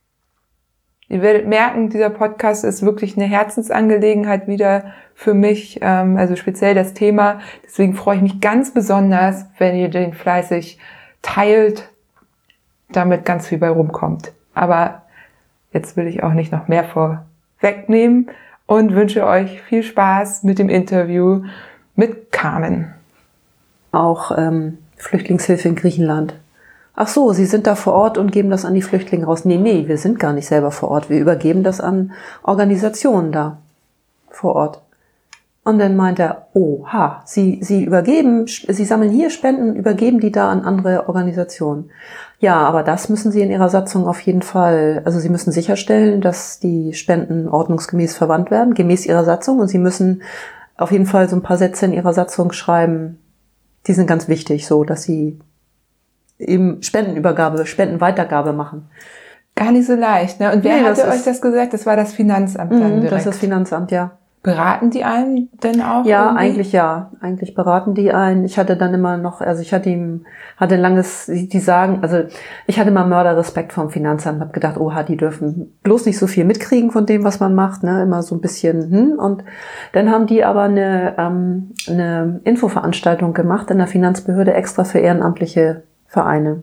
ihr werdet merken, dieser Podcast ist wirklich eine Herzensangelegenheit wieder für mich, ähm, also speziell das Thema. Deswegen freue ich mich ganz besonders, wenn ihr den fleißig teilt, damit ganz viel bei rumkommt. Aber jetzt will ich auch nicht noch mehr vorwegnehmen und wünsche euch viel Spaß mit dem Interview mit Carmen. Auch ähm, Flüchtlingshilfe in Griechenland. Ach so, Sie sind da vor Ort und geben das an die Flüchtlinge raus. Nee, nee, wir sind gar nicht selber vor Ort. Wir übergeben das an Organisationen da vor Ort. Und dann meint er, oha, Sie, Sie übergeben, Sie sammeln hier Spenden, übergeben die da an andere Organisationen. Ja, aber das müssen Sie in Ihrer Satzung auf jeden Fall, also Sie müssen sicherstellen, dass die Spenden ordnungsgemäß verwandt werden, gemäß Ihrer Satzung. Und Sie müssen auf jeden Fall so ein paar Sätze in Ihrer Satzung schreiben, die sind ganz wichtig, so, dass Sie eben Spendenübergabe, Spendenweitergabe machen. Gar nicht so leicht, ne? Und wer Nee, hatte das euch ist- das gesagt? Das war das Finanzamt dann Mhm, direkt. das ist das Finanzamt, ja. Beraten die einen denn auch? Ja, irgendwie? eigentlich ja. Eigentlich beraten die einen. Ich hatte dann immer noch, also ich hatte ihm, hatte ein langes, die die sagen, also ich hatte immer Mörderrespekt vom Finanzamt, habe gedacht, oha, die dürfen bloß nicht so viel mitkriegen von dem, was man macht, ne, immer so ein bisschen, hm. Und dann haben die aber eine, ähm, eine Infoveranstaltung gemacht in der Finanzbehörde extra für ehrenamtliche Vereine.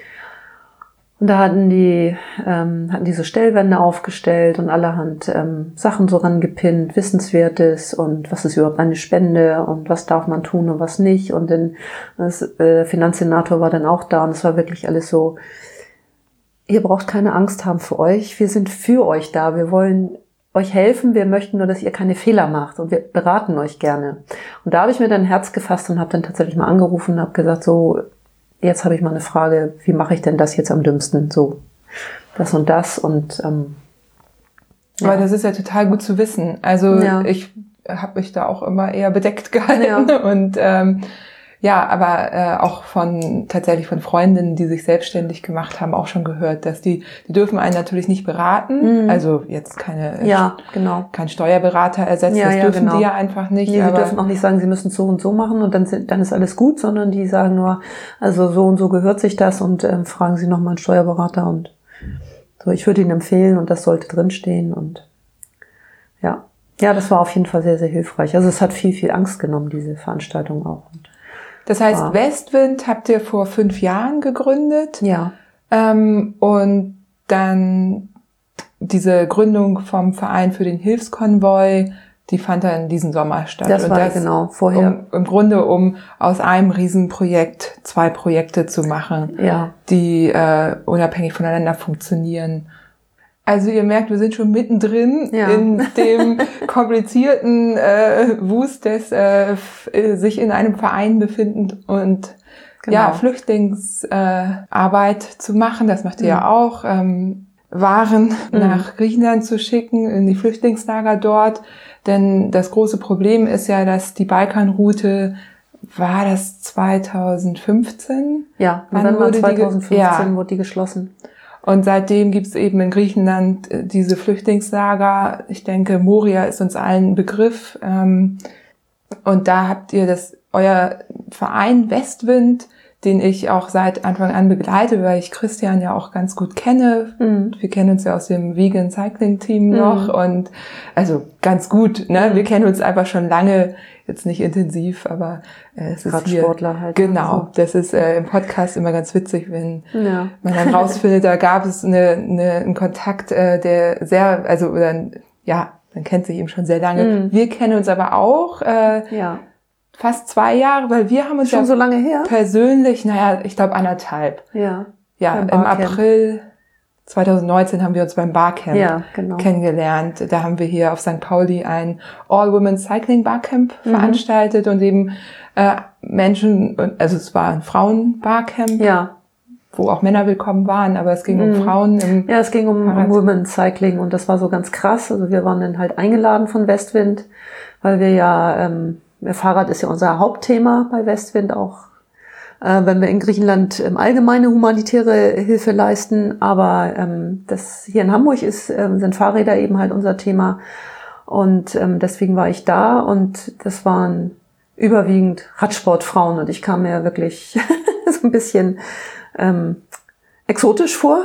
Und da hatten die, ähm, hatten diese Stellwände aufgestellt und allerhand ähm, Sachen so rangepinnt, Wissenswertes und was ist überhaupt eine Spende und was darf man tun und was nicht. Und dann das äh, Finanzsenator war dann auch da und es war wirklich alles so, ihr braucht keine Angst haben für euch, wir sind für euch da, wir wollen euch helfen, wir möchten nur, dass ihr keine Fehler macht und wir beraten euch gerne. Und da habe ich mir dann ein Herz gefasst und habe dann tatsächlich mal angerufen und habe gesagt, so, jetzt habe ich mal eine Frage, wie mache ich denn das jetzt am dümmsten? So, das und das und ähm, ja. Aber das ist ja total gut zu wissen. Also Ja. ich habe mich da auch immer eher bedeckt gehalten Ja. und ähm, ja, aber äh, auch von tatsächlich von Freundinnen, die sich selbstständig gemacht haben, auch schon gehört, dass die die dürfen einen natürlich nicht beraten. Mhm. Also jetzt keine ja, genau. kein Steuerberater ersetzen, Ja, das ja, dürfen genau. die ja einfach nicht. Nee, sie aber dürfen auch nicht sagen, sie müssen so und so machen und dann sind, dann ist alles gut, sondern die sagen nur, also so und so gehört sich das und ähm, fragen Sie nochmal einen Steuerberater und so. Ich würde Ihnen empfehlen und das sollte drinstehen und ja, ja, das war auf jeden Fall sehr, sehr hilfreich. Also es hat viel, viel Angst genommen, diese Veranstaltung auch. Und das heißt, Ja. Westwind habt ihr vor fünf Jahren gegründet. ja, Ähm, und dann diese Gründung vom Verein für den Hilfskonvoi, die fand dann diesen Sommer statt. das und war das genau vorher. Um, im Grunde, um aus einem Riesenprojekt zwei Projekte zu machen, Ja, die äh, unabhängig voneinander funktionieren. Also ihr merkt, wir sind schon mittendrin Ja. in dem komplizierten äh, Wust des äh, f- äh, sich in einem Verein befindend und Genau. ja, Flüchtlingsarbeit äh, Arbeit zu machen. Das macht ihr Mhm. ja auch. Ähm, Waren Mhm. nach Griechenland zu schicken, in die Flüchtlingslager dort. Denn das große Problem ist ja, dass die Balkanroute, war das zweitausendfünfzehn? ja, Wann November wurde die ge- zweitausendfünfzehn Ja. wurde die geschlossen. Und seitdem gibt es eben in Griechenland äh, diese Flüchtlingslager. Ich denke, Moria ist uns allen ein Begriff. Ähm, und da habt ihr das, euer Verein Westwind, den ich auch seit Anfang an begleite, weil ich Christian ja auch ganz gut kenne. Mhm. Wir kennen uns ja aus dem Vegan Cycling Team Mhm. noch und also ganz gut, ne? Mhm. Wir kennen uns einfach schon lange, jetzt nicht intensiv, aber äh, es ist hier. Radsportler halt. Genau, das ist äh, im Podcast immer ganz witzig, wenn Ja. man dann rausfindet, da gab es eine, eine, einen Kontakt, äh, der sehr, also oder ein- ja, man kennt sich eben schon sehr lange. Mhm. Wir kennen uns aber auch äh, Ja. fast zwei Jahre, weil wir haben uns Schon ja so lange her? persönlich, naja, ich glaube anderthalb. Ja. Ja, Beim im Barcamp. April zweitausendneunzehn haben wir uns beim Barcamp Ja, genau. kennengelernt. Da haben wir hier auf Sankt Pauli ein All-Women Cycling Barcamp Mhm. veranstaltet und eben äh, Menschen, also es war ein Frauen-Barcamp, Ja. wo auch Männer willkommen waren, aber es ging um Mhm. Frauen im Ja, es ging um, um Fahrrad- Women Cycling und das war so ganz krass. Also wir waren dann halt eingeladen von Westwind, weil wir ja, ähm, Fahrrad ist ja unser Hauptthema bei Westwind auch, äh, wenn wir in Griechenland ähm, allgemeine humanitäre Hilfe leisten. Aber ähm, das hier in Hamburg ist, ähm, sind Fahrräder eben halt unser Thema und ähm, deswegen war ich da und das waren überwiegend Radsportfrauen und ich kam mir wirklich so ein bisschen ähm, exotisch vor.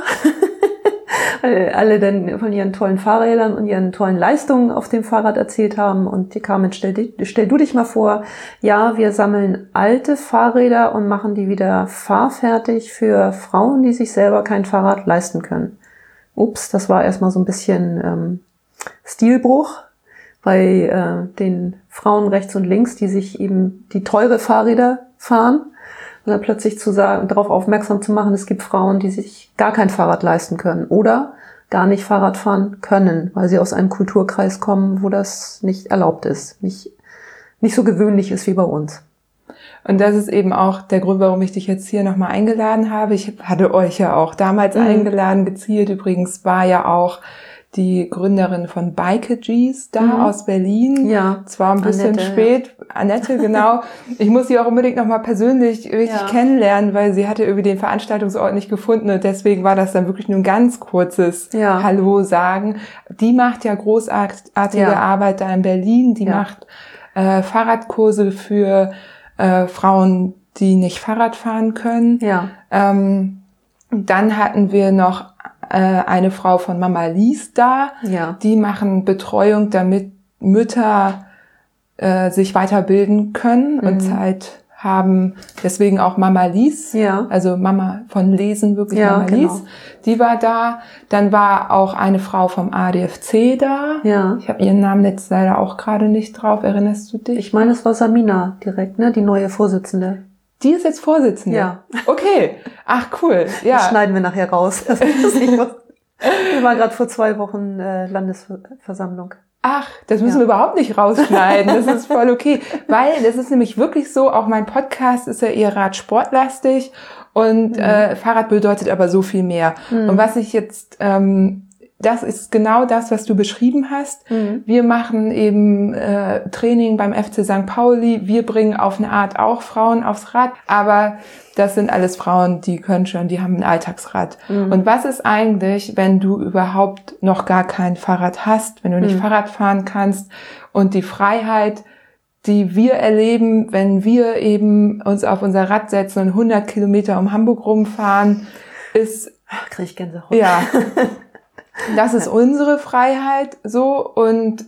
Weil alle dann von ihren tollen Fahrrädern und ihren tollen Leistungen auf dem Fahrrad erzählt haben. Und die kamen, stell, dich, stell du dich mal vor, ja, wir sammeln alte Fahrräder und machen die wieder fahrfertig für Frauen, die sich selber kein Fahrrad leisten können. Ups, das war erstmal so ein bisschen ähm, Stilbruch bei äh, den Frauen rechts und links, die sich eben die teure Fahrräder fahren. Und dann plötzlich zu sagen, darauf aufmerksam zu machen, es gibt Frauen, die sich gar kein Fahrrad leisten können oder gar nicht Fahrrad fahren können, weil sie aus einem Kulturkreis kommen, wo das nicht erlaubt ist, nicht, nicht so gewöhnlich ist wie bei uns. Und das ist eben auch der Grund, warum ich dich jetzt hier nochmal eingeladen habe. Ich hatte euch ja auch damals mhm. eingeladen, gezielt. Übrigens war ja auch die Gründerin von Bikeagees da mhm. aus Berlin. Ja. Zwar ein bisschen Annette, spät. Ja. Annette, genau. Ich muss sie auch unbedingt nochmal persönlich richtig ja. kennenlernen, weil sie hatte irgendwie den Veranstaltungsort nicht gefunden und deswegen war das dann wirklich nur ein ganz kurzes ja. Hallo sagen. Die macht ja großartige ja. Arbeit da in Berlin. Die ja. macht äh, Fahrradkurse für äh, Frauen, die nicht Fahrrad fahren können. Ja. Ähm, dann hatten wir noch eine Frau von Mama Lies da, ja. die machen Betreuung, damit Mütter äh, sich weiterbilden können mhm. und Zeit haben, deswegen auch Mama Lies, ja. also Mama von Lesen, wirklich ja, Mama genau. Lies, die war da. Dann war auch eine Frau vom A D F C da. Ja. Ich habe ihren Namen jetzt leider auch gerade nicht drauf, erinnerst du dich? Ich meine, es war Samina direkt, ne, die neue Vorsitzende. Die ist jetzt Vorsitzende? Ja. Okay. Ach, cool. Ja. Das schneiden wir nachher raus. Das ist nicht was. Wir waren gerade vor zwei Wochen äh, Landesversammlung. Ach, das müssen ja. wir überhaupt nicht rausschneiden. Das ist voll okay. Weil das ist nämlich wirklich so, auch mein Podcast ist ja eher radsportlastig und mhm. äh, Fahrrad bedeutet aber so viel mehr. Mhm. Und was ich jetzt... Ähm, das ist genau das, was du beschrieben hast. Mhm. Wir machen eben äh, Training beim F C Sankt Pauli. Wir bringen auf eine Art auch Frauen aufs Rad. Aber das sind alles Frauen, die können schon, die haben ein Alltagsrad. Mhm. Und was ist eigentlich, wenn du überhaupt noch gar kein Fahrrad hast, wenn du nicht mhm. Fahrrad fahren kannst und die Freiheit, die wir erleben, wenn wir eben uns auf unser Rad setzen und hundert Kilometer um Hamburg rumfahren, ist... Ach, krieg ich Gänsehaut. Ja. Das ist unsere Freiheit so und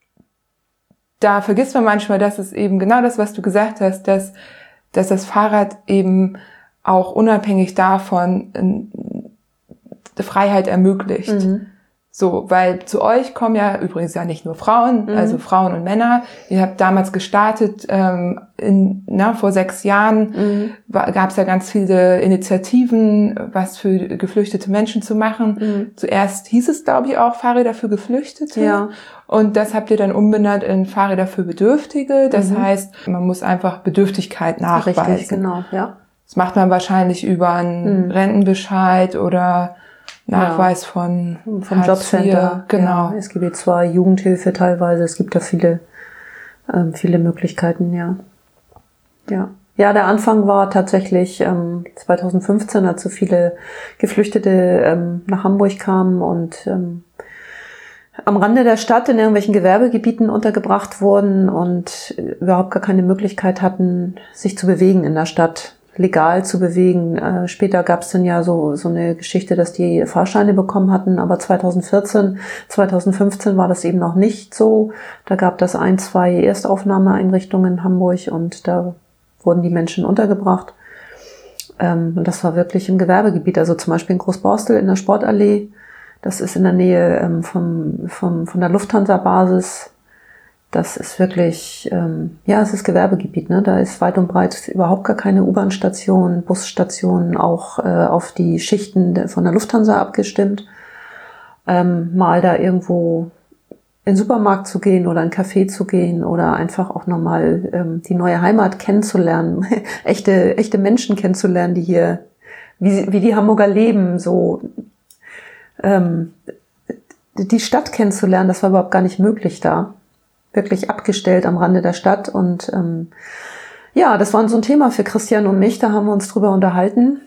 da vergisst man manchmal, dass es eben genau das, was du gesagt hast, dass, dass das Fahrrad eben auch unabhängig davon äh, Freiheit ermöglicht. Mhm. So, weil zu euch kommen ja übrigens ja nicht nur Frauen, mhm. also Frauen und Männer. Ihr habt damals gestartet, ähm, in, na, vor sechs Jahren mhm. gab es ja ganz viele Initiativen, was für geflüchtete Menschen zu machen. Mhm. Zuerst hieß es, glaube ich, auch Fahrräder für Geflüchtete. Ja. Und das habt ihr dann umbenannt in Fahrräder für Bedürftige. Das mhm. heißt, man muss einfach Bedürftigkeit nachweisen. Richtig, genau, ja. Das macht man wahrscheinlich über einen mhm. Rentenbescheid oder Nachweis ja. von vom Jobcenter, genau. Ja, S G B zwei, Jugendhilfe teilweise. Es gibt da viele, ähm, viele Möglichkeiten, ja. Ja. Ja, der Anfang war tatsächlich ähm, zwanzig fünfzehn, als so viele Geflüchtete ähm, nach Hamburg kamen und ähm, am Rande der Stadt in irgendwelchen Gewerbegebieten untergebracht wurden und überhaupt gar keine Möglichkeit hatten, sich zu bewegen in der Stadt. Legal zu bewegen. Äh, später gab es dann ja so so eine Geschichte, dass die Fahrscheine bekommen hatten, aber zwanzig vierzehn, zwanzig fünfzehn war das eben noch nicht so. Da gab es ein, zwei Erstaufnahmeeinrichtungen in Hamburg und da wurden die Menschen untergebracht. Ähm, und das war wirklich im Gewerbegebiet, also zum Beispiel in Großborstel in der Sportallee. Das ist in der Nähe ähm, vom, vom von der Lufthansa-Basis. Das ist wirklich, ähm, ja, es ist Gewerbegebiet, ne? Da ist weit und breit überhaupt gar keine U-Bahn-Station, Busstationen, auch äh, auf die Schichten von der Lufthansa abgestimmt. Ähm, mal da irgendwo in den Supermarkt zu gehen oder in einen Café zu gehen oder einfach auch nochmal ähm, die neue Heimat kennenzulernen, echte echte Menschen kennenzulernen, die hier, wie, wie die Hamburger leben, so ähm, die Stadt kennenzulernen, das war überhaupt gar nicht möglich da. Wirklich abgestellt am Rande der Stadt und ähm, ja, das war so ein Thema für Christian und mich, da haben wir uns drüber unterhalten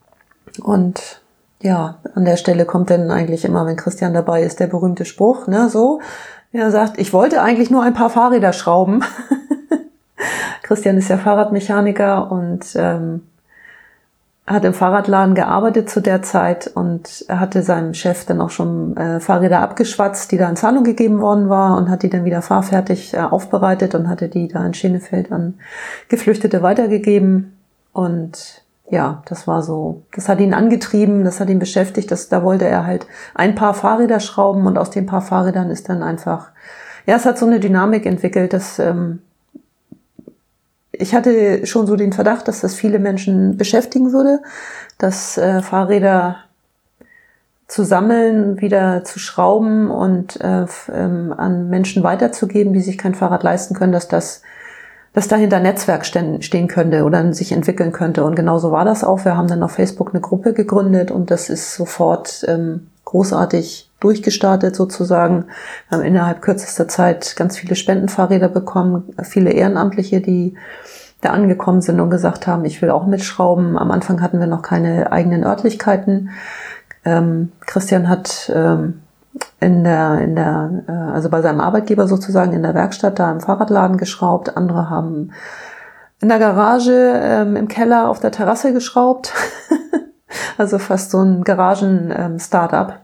und ja, an der Stelle kommt dann eigentlich immer, wenn Christian dabei ist, der berühmte Spruch, ne, so, er sagt, ich wollte eigentlich nur ein paar Fahrräder schrauben. Christian. Christian ist ja Fahrradmechaniker und ähm, hat im Fahrradladen gearbeitet zu der Zeit und er hatte seinem Chef dann auch schon äh, Fahrräder abgeschwatzt, die da in Zahlung gegeben worden war und hat die dann wieder fahrfertig äh, aufbereitet und hatte die da in Schenefeld an Geflüchtete weitergegeben. Und ja, das war so, das hat ihn angetrieben, das hat ihn beschäftigt, das, da wollte er halt ein paar Fahrräder schrauben und aus den paar Fahrrädern ist dann einfach, ja, es hat so eine Dynamik entwickelt, dass ähm, ich hatte schon so den Verdacht, dass das viele Menschen beschäftigen würde, dass äh, Fahrräder zu sammeln, wieder zu schrauben und äh, ähm, an Menschen weiterzugeben, die sich kein Fahrrad leisten können, dass das, dass dahinter ein Netzwerk stehen, stehen könnte oder sich entwickeln könnte. Und genauso war das auch. Wir haben dann auf Facebook eine Gruppe gegründet und das ist sofort ähm, großartig durchgestartet sozusagen. Wir haben innerhalb kürzester Zeit ganz viele Spendenfahrräder bekommen, viele Ehrenamtliche, die da angekommen sind und gesagt haben, ich will auch mitschrauben. Am Anfang hatten wir noch keine eigenen Örtlichkeiten. Ähm, Christian hat ähm, in der, in der, äh, also bei seinem Arbeitgeber sozusagen in der Werkstatt da im Fahrradladen geschraubt. Andere haben in der Garage, ähm, im Keller auf der Terrasse geschraubt. Also fast so ein Garagen-Startup.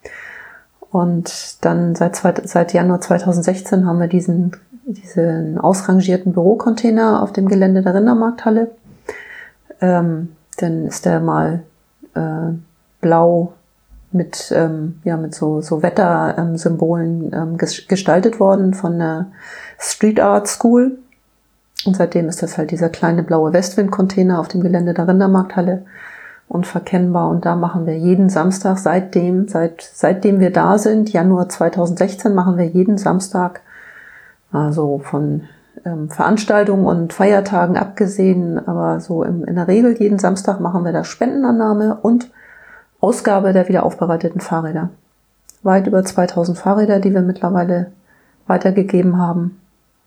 Und dann seit, seit Januar zweitausendsechzehn haben wir diesen, diesen ausrangierten Bürocontainer auf dem Gelände der Rindermarkthalle. Ähm, dann ist der mal äh, blau mit, ähm, ja, mit so, so Wettersymbolen ähm, gestaltet worden von der Street Art School. Und seitdem ist das halt dieser kleine blaue Westwind-Container auf dem Gelände der Rindermarkthalle. Unverkennbar. Und da machen wir jeden Samstag, seitdem, seit, seitdem wir da sind, Januar zweitausendsechzehn, machen wir jeden Samstag, also von ähm, Veranstaltungen und Feiertagen abgesehen, aber so im, in der Regel jeden Samstag machen wir da Spendenannahme und Ausgabe der wiederaufbereiteten Fahrräder. Weit über zweitausend Fahrräder, die wir mittlerweile weitergegeben haben.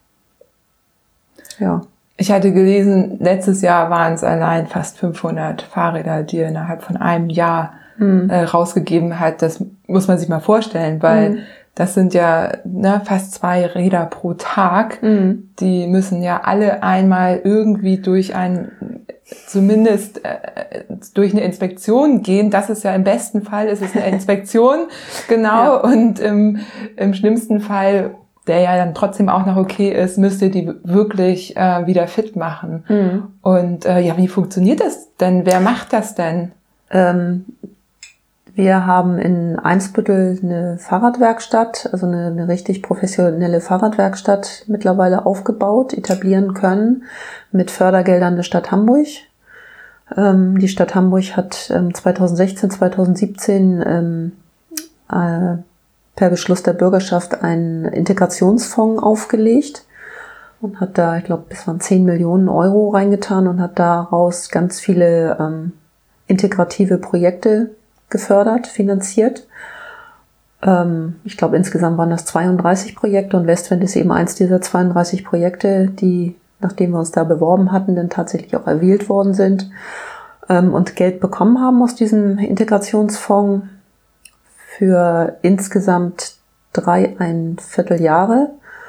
Ja. Ich hatte gelesen, letztes Jahr waren es allein fast fünfhundert Fahrräder, die er innerhalb von einem Jahr mhm. äh, rausgegeben hat. Das muss man sich mal vorstellen, weil mhm. das sind ja ne, fast zwei Räder pro Tag. Mhm. Die müssen ja alle einmal irgendwie durch ein, zumindest äh, durch eine Inspektion gehen. Das ist ja im besten Fall, ist es eine Inspektion, genau. Ja. Und im, im schlimmsten Fall, der ja dann trotzdem auch noch okay ist, müsst ihr die wirklich äh, wieder fit machen. Mhm. Und äh, ja, wie funktioniert das denn? Wer macht das denn? Ähm, wir haben in Eimsbüttel eine Fahrradwerkstatt, also eine, eine richtig professionelle Fahrradwerkstatt mittlerweile aufgebaut, etablieren können mit Fördergeldern der Stadt Hamburg. Ähm, die Stadt Hamburg hat ähm, zweitausendsechzehn, zweitausendsiebzehn ähm, äh, per Beschluss der Bürgerschaft einen Integrationsfonds aufgelegt und hat da, ich glaube, bis waren zehn Millionen Euro reingetan und hat daraus ganz viele ähm, integrative Projekte gefördert, finanziert. Ähm, ich glaube, insgesamt waren das zweiunddreißig Projekte und Westwind ist eben eins dieser zweiunddreißig Projekte, die, nachdem wir uns da beworben hatten, dann tatsächlich auch erwählt worden sind ähm, und Geld bekommen haben aus diesem Integrationsfonds für insgesamt drei, ein Vierteljahre.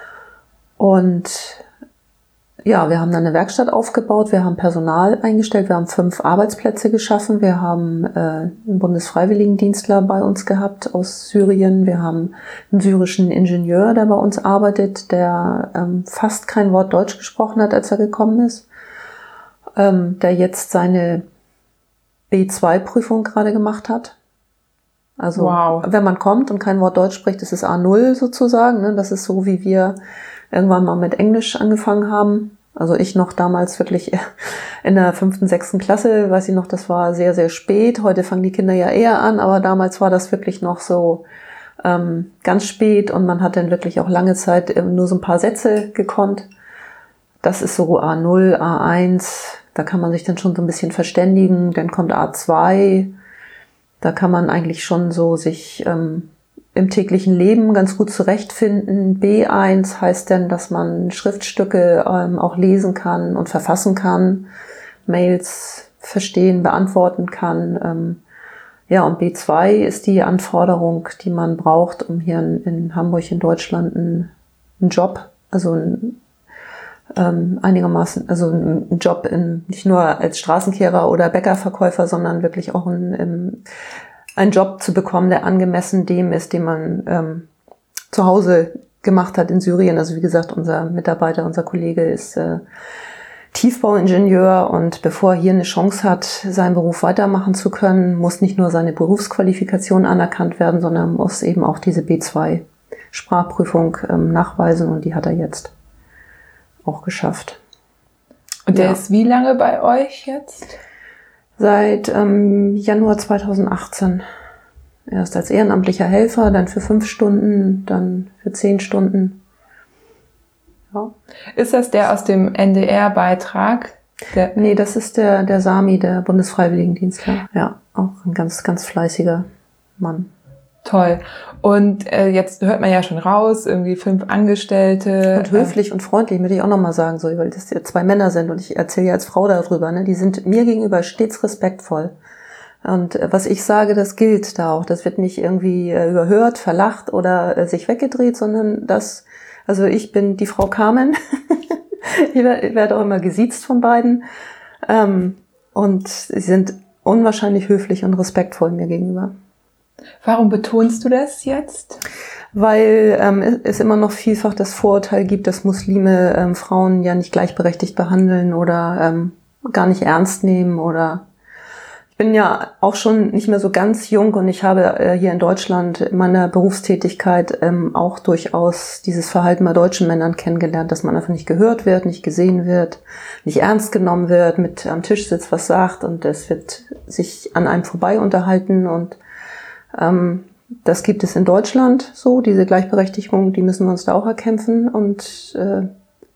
Und ja, wir haben dann eine Werkstatt aufgebaut, wir haben Personal eingestellt, wir haben fünf Arbeitsplätze geschaffen, wir haben äh, einen Bundesfreiwilligendienstler bei uns gehabt aus Syrien, wir haben einen syrischen Ingenieur, der bei uns arbeitet, der ähm, fast kein Wort Deutsch gesprochen hat, als er gekommen ist, ähm, der jetzt seine B zwei Prüfung gerade gemacht hat. Also wow. Wenn man kommt und kein Wort Deutsch spricht, ist es A null sozusagen. Ne? Das ist so, wie wir irgendwann mal mit Englisch angefangen haben. Also ich noch damals wirklich in der fünften, sechsten Klasse, weiß ich noch, das war sehr, sehr spät. Heute fangen die Kinder ja eher an, aber damals war das wirklich noch so ähm, ganz spät und man hat dann wirklich auch lange Zeit nur so ein paar Sätze gekonnt. Das ist so A null, A eins, da kann man sich dann schon so ein bisschen verständigen. Dann kommt A zwei. Da kann man eigentlich schon so sich ähm, im täglichen Leben ganz gut zurechtfinden. B eins heißt dann, dass man Schriftstücke ähm, auch lesen kann und verfassen kann, Mails verstehen, beantworten kann. Ähm, ja, und B zwei ist die Anforderung, die man braucht, um hier in, in Hamburg in Deutschland einen, einen Job, also einen ähm, einigermaßen, also ein Job in, nicht nur als Straßenkehrer oder Bäckerverkäufer, sondern wirklich auch ein, im, einen Job zu bekommen, der angemessen dem ist, den man ähm, zu Hause gemacht hat in Syrien. Also wie gesagt, unser Mitarbeiter, unser Kollege ist äh, Tiefbauingenieur und bevor er hier eine Chance hat, seinen Beruf weitermachen zu können, muss nicht nur seine Berufsqualifikation anerkannt werden, sondern muss eben auch diese B zwei Sprachprüfung ähm, nachweisen und die hat er jetzt auch geschafft. Und der ja. ist wie lange bei euch jetzt? Seit ähm, Januar zweitausendachtzehn. Erst als ehrenamtlicher Helfer, dann für fünf Stunden, dann für zehn Stunden. Ja. Ist das der aus dem N D R-Beitrag? Der nee, das ist der, der Sami, der Bundesfreiwilligendienstler. Ja, auch ein ganz, ganz fleißiger Mann. Toll. Und äh, jetzt hört man ja schon raus, irgendwie fünf Angestellte. Und höflich äh, und freundlich, würde ich auch nochmal sagen, so, weil das ja zwei Männer sind und ich erzähle ja als Frau darüber, ne? Die sind mir gegenüber stets respektvoll. Und äh, was ich sage, das gilt da auch. Das wird nicht irgendwie äh, überhört, verlacht oder äh, sich weggedreht, sondern das, also ich bin die Frau Carmen. Ich werde auch immer gesiezt von beiden. Ähm, und sie sind unwahrscheinlich höflich und respektvoll mir gegenüber. Warum betonst du das jetzt? Weil ähm, es immer noch vielfach das Vorurteil gibt, dass Muslime ähm, Frauen ja nicht gleichberechtigt behandeln oder ähm, gar nicht ernst nehmen. Oder ich bin ja auch schon nicht mehr so ganz jung und ich habe äh, hier in Deutschland in meiner Berufstätigkeit ähm, auch durchaus dieses Verhalten bei deutschen Männern kennengelernt, dass man einfach nicht gehört wird, nicht gesehen wird, nicht ernst genommen wird, mit am Tisch sitzt, was sagt und es wird sich an einem vorbei unterhalten und ähm, das gibt es in Deutschland so, diese Gleichberechtigung, die müssen wir uns da auch erkämpfen und äh,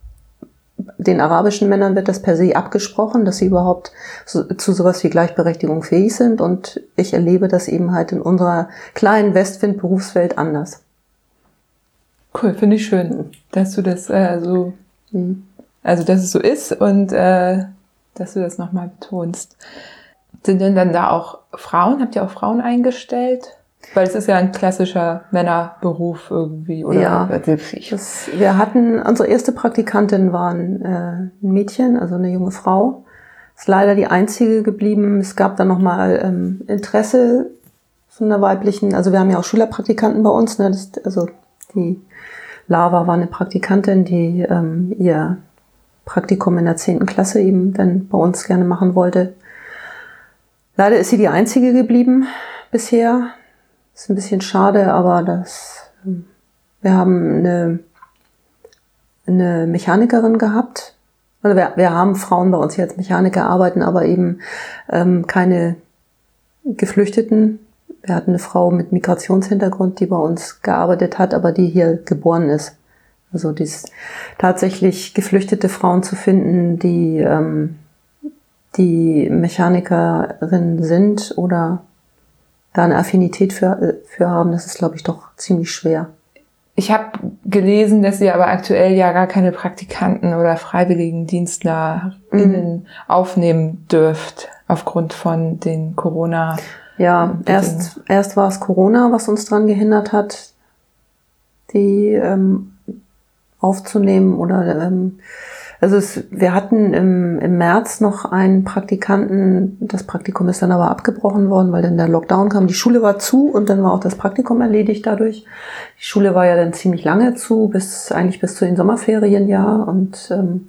den arabischen Männern wird das per se abgesprochen, dass sie überhaupt so, zu sowas wie Gleichberechtigung fähig sind und ich erlebe das eben halt in unserer kleinen Westwind-Berufswelt anders. Cool, finde ich schön, dass du das äh, so, mhm. also dass es so ist und äh, dass du das nochmal betonst. Sind denn dann da auch Frauen? Habt ihr auch Frauen eingestellt? Weil es ist ja ein klassischer Männerberuf irgendwie, oder? Ja, das, wir hatten, unsere erste Praktikantin war ein, äh, ein Mädchen, also eine junge Frau. Ist leider die einzige geblieben. Es gab dann nochmal ähm, Interesse von einer weiblichen, also wir haben ja auch Schülerpraktikanten bei uns, ne? Das, also die Lava war eine Praktikantin, die ähm, ihr Praktikum in der zehnten Klasse eben dann bei uns gerne machen wollte. Leider ist sie die einzige geblieben bisher. Ist ein bisschen schade, aber das, wir haben eine, eine Mechanikerin gehabt. Also wir, wir haben Frauen bei uns, die als Mechaniker arbeiten, aber eben ähm, keine Geflüchteten. Wir hatten eine Frau mit Migrationshintergrund, die bei uns gearbeitet hat, aber die hier geboren ist. Also dies, tatsächlich geflüchtete Frauen zu finden, die ähm, die Mechanikerin sind oder da eine Affinität für, für haben, das ist, glaube ich, doch ziemlich schwer. Ich habe gelesen, dass ihr aber aktuell ja gar keine Praktikanten oder FreiwilligendienstlerInnen mhm. aufnehmen dürft, aufgrund von den Corona. Ja, erst, erst war es Corona, was uns daran gehindert hat, die ähm, aufzunehmen oder ähm, Also es, wir hatten im, im März noch einen Praktikanten, das Praktikum ist dann aber abgebrochen worden, weil dann der Lockdown kam. Die Schule war zu und dann war auch das Praktikum erledigt dadurch. Die Schule war ja dann ziemlich lange zu, bis eigentlich bis zu den Sommerferien, ja. Und ähm,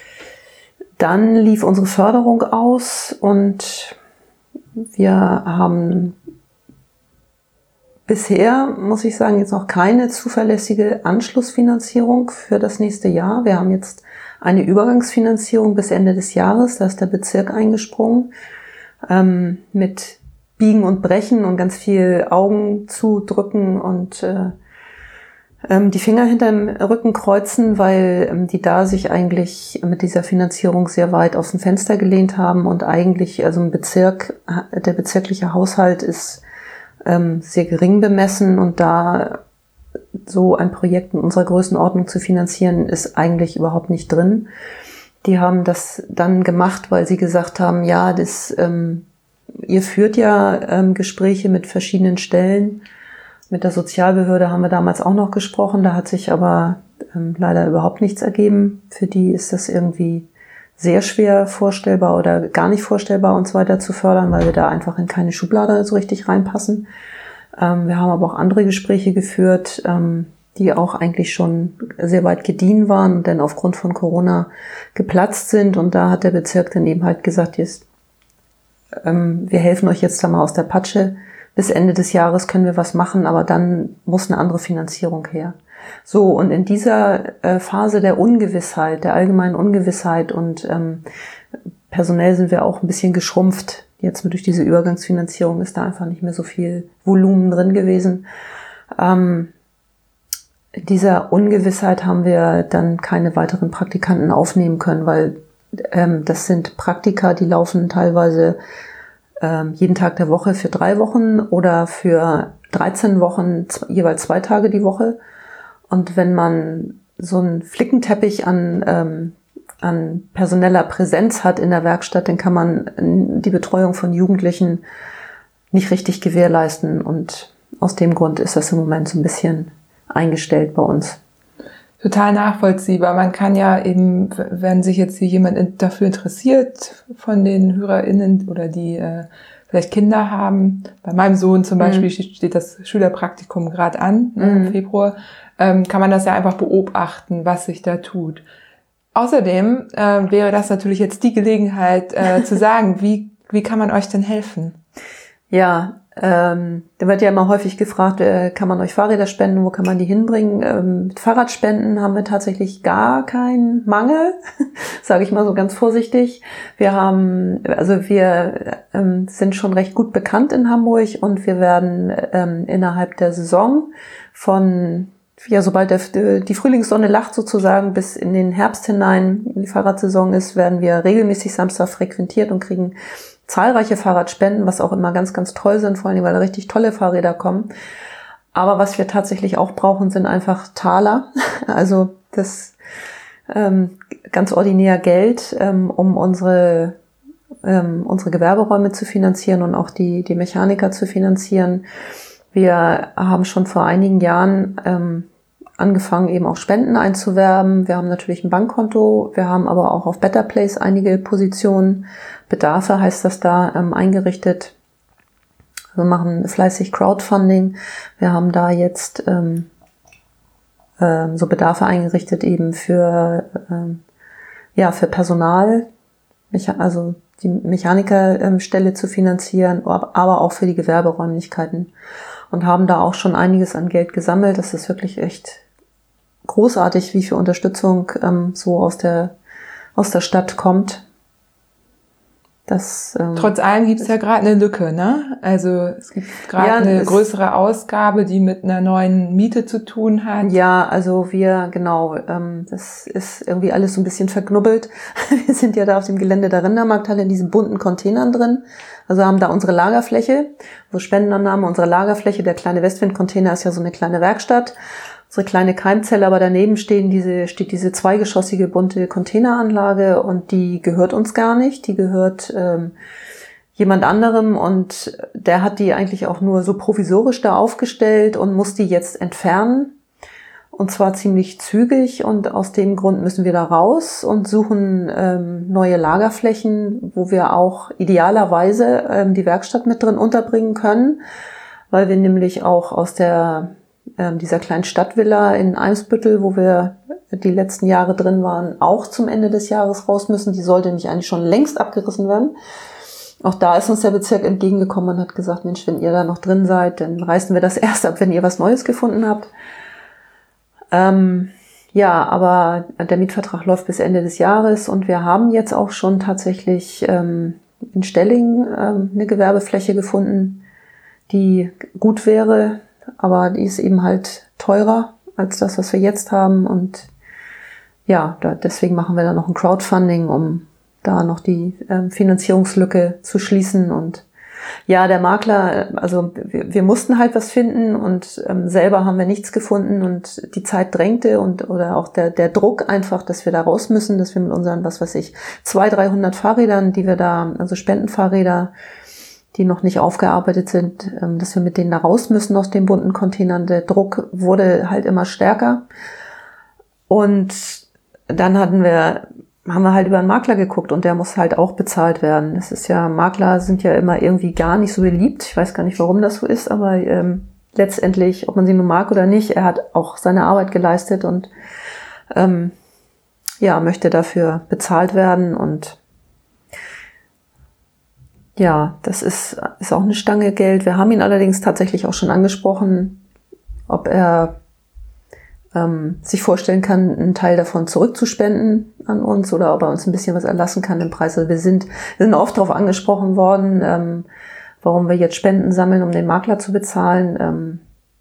dann lief unsere Förderung aus und wir haben bisher, muss ich sagen, jetzt noch keine zuverlässige Anschlussfinanzierung für das nächste Jahr. Wir haben jetzt eine Übergangsfinanzierung bis Ende des Jahres, da ist der Bezirk eingesprungen, ähm, mit Biegen und Brechen und ganz viel Augen zudrücken und äh, ähm, die Finger hinterm Rücken kreuzen, weil ähm, die da sich eigentlich mit dieser Finanzierung sehr weit aus dem Fenster gelehnt haben und eigentlich, also ein Bezirk, der bezirkliche Haushalt ist ähm, sehr gering bemessen und da so ein Projekt in unserer Größenordnung zu finanzieren, ist eigentlich überhaupt nicht drin. Die haben das dann gemacht, weil sie gesagt haben, ja, das, ähm, ihr führt ja ähm, Gespräche mit verschiedenen Stellen. Mit der Sozialbehörde haben wir damals auch noch gesprochen. Da hat sich aber ähm, leider überhaupt nichts ergeben. Für die ist das irgendwie sehr schwer vorstellbar oder gar nicht vorstellbar, uns weiter zu fördern, weil wir da einfach in keine Schublade so richtig reinpassen. Ähm, wir haben aber auch andere Gespräche geführt, ähm, die auch eigentlich schon sehr weit gediehen waren und dann aufgrund von Corona geplatzt sind. Und da hat der Bezirk dann eben halt gesagt, jetzt, ähm, wir helfen euch jetzt da mal aus der Patsche. Bis Ende des Jahres können wir was machen, aber dann muss eine andere Finanzierung her. So, und in dieser äh, Phase der Ungewissheit, der allgemeinen Ungewissheit und ähm, personell sind wir auch ein bisschen geschrumpft. Jetzt durch diese Übergangsfinanzierung ist da einfach nicht mehr so viel Volumen drin gewesen. Ähm, in dieser Ungewissheit haben wir dann keine weiteren Praktikanten aufnehmen können, weil ähm, das sind Praktika, die laufen teilweise ähm, jeden Tag der Woche für drei Wochen oder für dreizehn Wochen jeweils zwei Tage die Woche. Und wenn man so einen Flickenteppich an, ähm, an personeller Präsenz hat in der Werkstatt, dann kann man die Betreuung von Jugendlichen nicht richtig gewährleisten. Und aus dem Grund ist das im Moment so ein bisschen eingestellt bei uns. Total nachvollziehbar. Man kann ja eben, wenn sich jetzt hier jemand dafür interessiert, von den HörerInnen oder die äh, vielleicht Kinder haben, bei meinem Sohn zum Beispiel mhm. steht das Schülerpraktikum gerade an, ne, mhm. im Februar, ähm, kann man das ja einfach beobachten, was sich da tut. Außerdem äh, wäre das natürlich jetzt die Gelegenheit äh, zu sagen, wie wie kann man euch denn helfen? Ja, ähm, da wird ja immer häufig gefragt, äh, kann man euch Fahrräder spenden, wo kann man die hinbringen? Ähm, mit Fahrradspenden haben wir tatsächlich gar keinen Mangel, sage ich mal so ganz vorsichtig. Wir haben, also wir ähm, sind schon recht gut bekannt in Hamburg und wir werden ähm, innerhalb der Saison von ja, sobald der, die Frühlingssonne lacht sozusagen bis in den Herbst hinein, in die Fahrradsaison ist, werden wir regelmäßig Samstag frequentiert und kriegen zahlreiche Fahrradspenden, was auch immer ganz, ganz toll sind, vor allem, weil da richtig tolle Fahrräder kommen. Aber was wir tatsächlich auch brauchen, sind einfach Taler, also das ähm, ganz ordinär Geld, ähm, um unsere ähm, unsere Gewerberäume zu finanzieren und auch die die Mechaniker zu finanzieren. Wir haben schon vor einigen Jahren ähm, angefangen, eben auch Spenden einzuwerben. Wir haben natürlich ein Bankkonto, wir haben aber auch auf Better Place einige Positionen, Bedarfe heißt das da, ähm, eingerichtet. Wir machen fleißig Crowdfunding. Wir haben da jetzt ähm, ähm, so Bedarfe eingerichtet eben für ähm, ja für Personal, also die Mechanikerstelle zu finanzieren, aber auch für die Gewerberäumlichkeiten. Und haben da auch schon einiges an Geld gesammelt. Das ist wirklich echt großartig, wie viel Unterstützung ähm, so aus der aus der Stadt kommt. Das, ähm, Trotz allem gibt es ja gerade eine Lücke, ne? Also es gibt gerade ja, eine größere Ausgabe, die mit einer neuen Miete zu tun hat. Ja, also wir, genau, ähm, das ist irgendwie alles so ein bisschen verknubbelt. Wir sind ja da auf dem Gelände der Rindermarkthalle in diesen bunten Containern drin. Also haben da unsere Lagerfläche, wo Spendenannahme, unsere Lagerfläche, der kleine Westwind-Container ist ja so eine kleine Werkstatt. Unsere kleine Keimzelle, aber daneben stehen diese, steht diese zweigeschossige bunte Containeranlage und die gehört uns gar nicht. Die gehört ähm, jemand anderem und der hat die eigentlich auch nur so provisorisch da aufgestellt und muss die jetzt entfernen. Und zwar ziemlich zügig und aus dem Grund müssen wir da raus und suchen ähm, neue Lagerflächen, wo wir auch idealerweise ähm, die Werkstatt mit drin unterbringen können, weil wir nämlich auch aus der dieser kleinen Stadtvilla in Eimsbüttel, wo wir die letzten Jahre drin waren, auch zum Ende des Jahres raus müssen. Die sollte nämlich eigentlich schon längst abgerissen werden. Auch da ist uns der Bezirk entgegengekommen und hat gesagt, Mensch, wenn ihr da noch drin seid, dann reißen wir das erst ab, wenn ihr was Neues gefunden habt. Ähm, ja, aber der Mietvertrag läuft bis Ende des Jahres und wir haben jetzt auch schon tatsächlich ähm, in Stellingen ähm, eine Gewerbefläche gefunden, die gut wäre, aber die ist eben halt teurer als das, was wir jetzt haben. Und ja, da, deswegen machen wir da noch ein Crowdfunding, um da noch die ähm, Finanzierungslücke zu schließen. Und ja, der Makler, also wir, wir mussten halt was finden und ähm, selber haben wir nichts gefunden und die Zeit drängte und oder auch der, der Druck einfach, dass wir da raus müssen, dass wir mit unseren, was weiß ich, zweihundert, dreihundert Fahrrädern, die wir da, also Spendenfahrräder, die noch nicht aufgearbeitet sind, dass wir mit denen da raus müssen aus den bunten Containern. Der Druck wurde halt immer stärker. Und dann hatten wir, haben wir halt über einen Makler geguckt und der muss halt auch bezahlt werden. Das ist ja, Makler sind ja immer irgendwie gar nicht so beliebt. Ich weiß gar nicht, warum das so ist, aber ähm, letztendlich, ob man sie nun mag oder nicht, er hat auch seine Arbeit geleistet und ähm, ja, möchte dafür bezahlt werden. Und ja, das ist, ist auch eine Stange Geld. Wir haben ihn allerdings tatsächlich auch schon angesprochen, ob er ähm, sich vorstellen kann, einen Teil davon zurückzuspenden an uns oder ob er uns ein bisschen was erlassen kann im Preis. Also wir sind, wir sind oft darauf angesprochen worden, ähm, warum wir jetzt Spenden sammeln, um den Makler zu bezahlen. Ähm,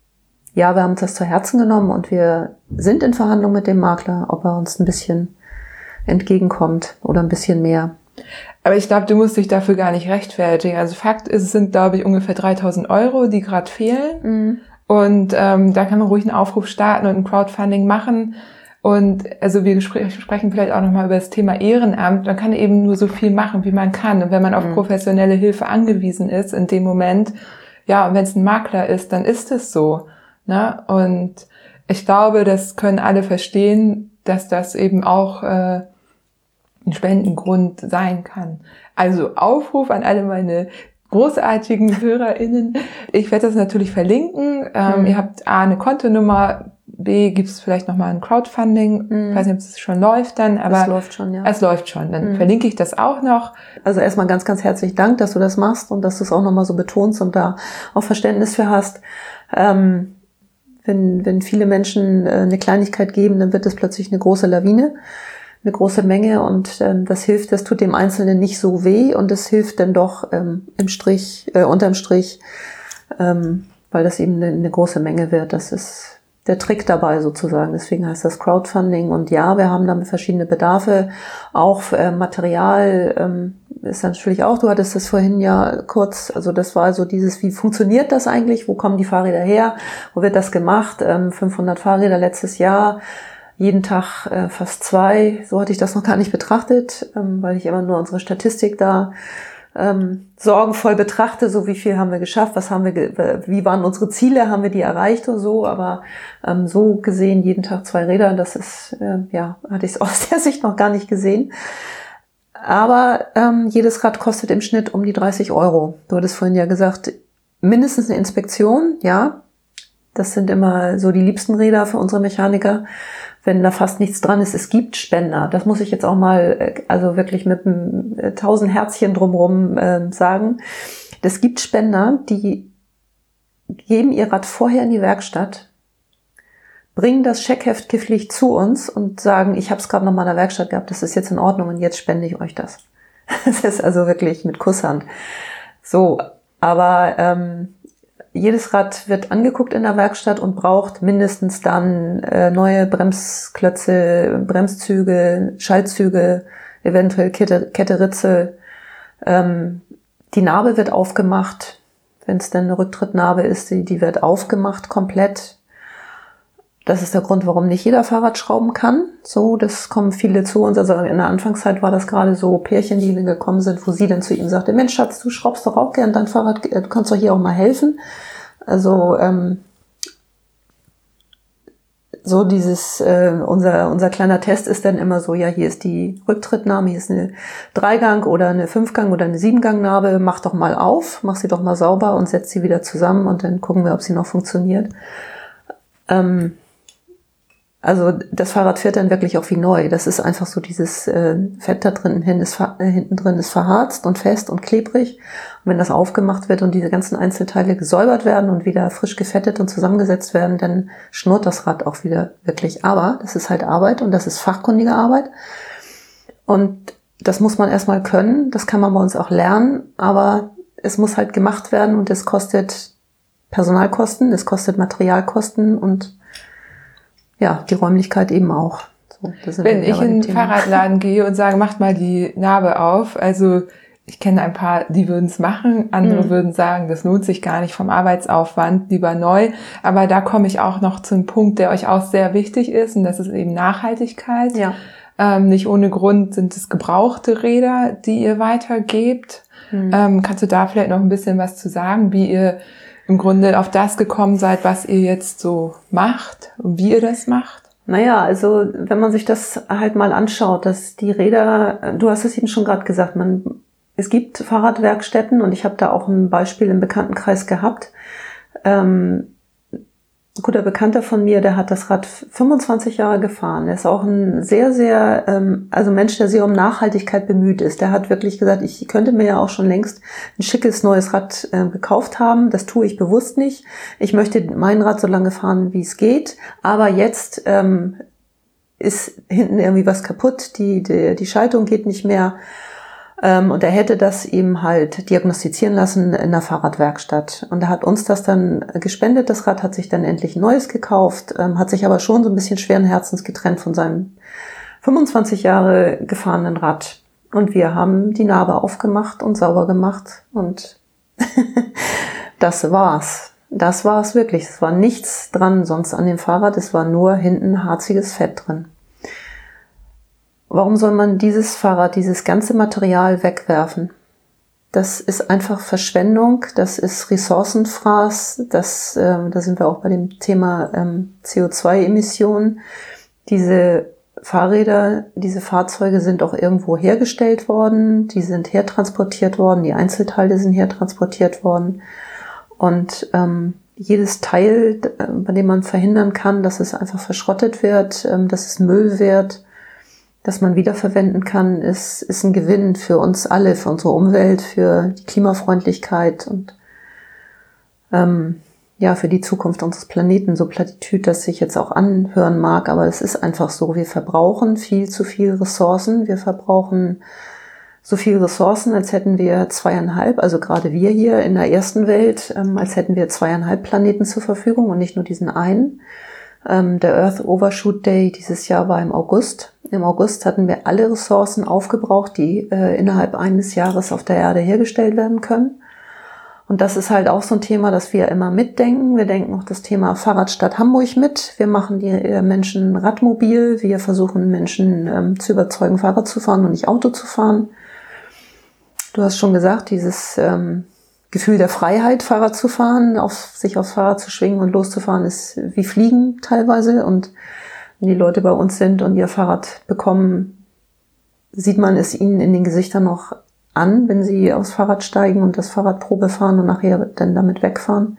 ja, wir haben uns das zu Herzen genommen und wir sind in Verhandlung mit dem Makler, ob er uns ein bisschen entgegenkommt oder ein bisschen mehr. Aber ich glaube, du musst dich dafür gar nicht rechtfertigen. Also Fakt ist, es sind, glaube ich, ungefähr dreitausend Euro, die gerade fehlen. Mhm. Und ähm, da kann man ruhig einen Aufruf starten und ein Crowdfunding machen. Und also wir spre- sprechen vielleicht auch nochmal über das Thema Ehrenamt. Man kann eben nur so viel machen, wie man kann. Und wenn man auf mhm. professionelle Hilfe angewiesen ist in dem Moment, ja, und wenn es ein Makler ist, dann ist es so. Ne? Und ich glaube, das können alle verstehen, dass das eben auch äh, ein Spendengrund sein kann. Also Aufruf an alle meine großartigen HörerInnen. Ich werde das natürlich verlinken. Ähm, mhm. Ihr habt A, eine Kontonummer, B, gibt es vielleicht nochmal ein Crowdfunding. Mhm. Ich weiß nicht, ob es schon läuft dann, aber es läuft schon, ja. Es läuft schon. Dann mhm. verlinke ich das auch noch. Also erstmal ganz, ganz herzlichen Dank, dass du das machst und dass du es auch nochmal so betonst und da auch Verständnis für hast. Ähm, wenn, wenn viele Menschen äh, eine Kleinigkeit geben, dann wird es plötzlich eine große Lawine, eine große Menge und ähm, das hilft, das tut dem Einzelnen nicht so weh und es hilft dann doch ähm, im Strich, äh, unterm Strich, ähm, weil das eben eine, eine große Menge wird. Das ist der Trick dabei sozusagen. Deswegen heißt das Crowdfunding. Und ja, wir haben damit verschiedene Bedarfe. Auch äh, Material ähm, ist natürlich auch, du hattest das vorhin ja kurz, also das war so dieses, wie funktioniert das eigentlich? Wo kommen die Fahrräder her? Wo wird das gemacht? Ähm, fünfhundert Fahrräder letztes Jahr. Jeden Tag äh, fast zwei. So hatte ich das noch gar nicht betrachtet, ähm, weil ich immer nur unsere Statistik da ähm, sorgenvoll betrachte. So, wie viel haben wir geschafft? Was haben wir? Ge- wie waren unsere Ziele? Haben wir die erreicht oder so? Aber ähm, so gesehen jeden Tag zwei Räder. Das ist äh, ja, hatte ich es aus der Sicht noch gar nicht gesehen. Aber ähm, jedes Rad kostet im Schnitt um die dreißig Euro. Du hattest vorhin ja gesagt, mindestens eine Inspektion. Ja, das sind immer so die liebsten Räder für unsere Mechaniker, wenn da fast nichts dran ist. Es gibt Spender. Das muss ich jetzt auch mal, also wirklich mit einem tausend Herzchen drumherum äh, sagen. Es gibt Spender, die geben ihr Rad vorher in die Werkstatt, bringen das Checkheft kifflich zu uns und sagen, ich habe es gerade noch mal in der Werkstatt gehabt, das ist jetzt in Ordnung und jetzt spende ich euch das. Das ist also wirklich mit Kusshand. So, aber ähm, jedes Rad wird angeguckt in der Werkstatt und braucht mindestens dann äh, neue Bremsklötze, Bremszüge, Schaltzüge, eventuell Kette, Kette Ritzel. Ähm, die Narbe wird aufgemacht, wenn es denn eine Rücktrittnarbe ist, die, die wird aufgemacht komplett. Das ist der Grund, warum nicht jeder Fahrrad schrauben kann. So, das kommen viele zu uns. Also in der Anfangszeit war das gerade so Pärchen, die gekommen sind, wo sie dann zu ihm sagte, Mensch, Schatz, du schraubst doch auch gern dein Fahrrad, du kannst doch hier auch mal helfen. Also ähm, so dieses, äh, unser unser kleiner Test ist dann immer so, ja, hier ist die Rücktrittnarbe, hier ist eine Dreigang oder eine Fünfgang oder eine Siebengang-Narbe, mach doch mal auf, mach sie doch mal sauber und setz sie wieder zusammen und dann gucken wir, ob sie noch funktioniert. Ähm, Also das Fahrrad fährt dann wirklich auch wie neu. Das ist einfach so dieses äh, Fett da drin hin ist, äh, hinten drin ist verharzt und fest und klebrig. Und wenn das aufgemacht wird und diese ganzen Einzelteile gesäubert werden und wieder frisch gefettet und zusammengesetzt werden, dann schnurrt das Rad auch wieder wirklich. Aber das ist halt Arbeit und das ist fachkundige Arbeit. Und das muss man erstmal können. Das kann man bei uns auch lernen. Aber es muss halt gemacht werden und es kostet Personalkosten, es kostet Materialkosten und ja, die Räumlichkeit eben auch. So, wenn ich in den Fahrradladen gehe und sage, macht mal die Narbe auf, also ich kenne ein paar, die würden es machen, andere mhm. würden sagen, das lohnt sich gar nicht vom Arbeitsaufwand, lieber neu. Aber da komme ich auch noch zu einem Punkt, der euch auch sehr wichtig ist, und das ist eben Nachhaltigkeit. Ja. Ähm, nicht ohne Grund sind es gebrauchte Räder, die ihr weitergebt. Mhm. Ähm, kannst du da vielleicht noch ein bisschen was zu sagen, wie ihr im Grunde auf das gekommen seid, was ihr jetzt so macht und wie ihr das macht? Naja, also wenn man sich das halt mal anschaut, dass die Räder, du hast es eben schon gerade gesagt, man, es gibt Fahrradwerkstätten und ich habe da auch ein Beispiel im Bekanntenkreis gehabt. Ähm, ein guter Bekannter von mir, der hat das Rad fünfundzwanzig Jahre gefahren. Er ist auch ein sehr, sehr, ähm, also Mensch, der sehr um Nachhaltigkeit bemüht ist. Der hat wirklich gesagt, ich könnte mir ja auch schon längst ein schickes neues Rad äh, gekauft haben. Das tue ich bewusst nicht. Ich möchte mein Rad so lange fahren, wie es geht. Aber jetzt ähm, ist hinten irgendwie was kaputt. Die, die, die Schaltung geht nicht mehr. Ähm, und er hätte das eben halt diagnostizieren lassen in der Fahrradwerkstatt. Und er hat uns das dann gespendet, das Rad, hat sich dann endlich ein neues gekauft, ähm, hat sich aber schon so ein bisschen schweren Herzens getrennt von seinem fünfundzwanzig Jahre gefahrenen Rad. Und wir haben die Narbe aufgemacht und sauber gemacht. Und das war's. Das war's wirklich. Es war nichts dran sonst an dem Fahrrad. Es war nur hinten harziges Fett drin. Warum soll man dieses Fahrrad, dieses ganze Material wegwerfen? Das ist einfach Verschwendung, das ist Ressourcenfraß, das, äh, da sind wir auch bei dem Thema ähm, C O zwei Emissionen. Diese Fahrräder, diese Fahrzeuge sind auch irgendwo hergestellt worden, die sind hertransportiert worden, die Einzelteile sind hertransportiert worden. Und ähm, jedes Teil, bei dem man verhindern kann, dass es einfach verschrottet wird, ähm, dass es Müll wird, dass man wiederverwenden kann, ist, ist ein Gewinn für uns alle, für unsere Umwelt, für die Klimafreundlichkeit und ähm, ja, für die Zukunft unseres Planeten. So platitüd das sich jetzt auch anhören mag, aber es ist einfach so. Wir verbrauchen viel zu viel Ressourcen. Wir verbrauchen so viel Ressourcen, als hätten wir zweieinhalb, also gerade wir hier in der ersten Welt, ähm, als hätten wir zweieinhalb Planeten zur Verfügung und nicht nur diesen einen. Ähm, der Earth Overshoot Day dieses Jahr war im August. Im August hatten wir alle Ressourcen aufgebraucht, die äh, innerhalb eines Jahres auf der Erde hergestellt werden können. Und das ist halt auch so ein Thema, das wir immer mitdenken. Wir denken auch das Thema Fahrradstadt Hamburg mit. Wir machen die äh, Menschen radmobil. Wir versuchen Menschen ähm, zu überzeugen, Fahrrad zu fahren und nicht Auto zu fahren. Du hast schon gesagt, dieses ähm, Gefühl der Freiheit, Fahrrad zu fahren, auf, sich aufs Fahrrad zu schwingen und loszufahren, ist wie Fliegen teilweise. Und wenn die Leute bei uns sind und ihr Fahrrad bekommen, sieht man es ihnen in den Gesichtern noch an, wenn sie aufs Fahrrad steigen und das Fahrrad Probe fahren und nachher dann damit wegfahren.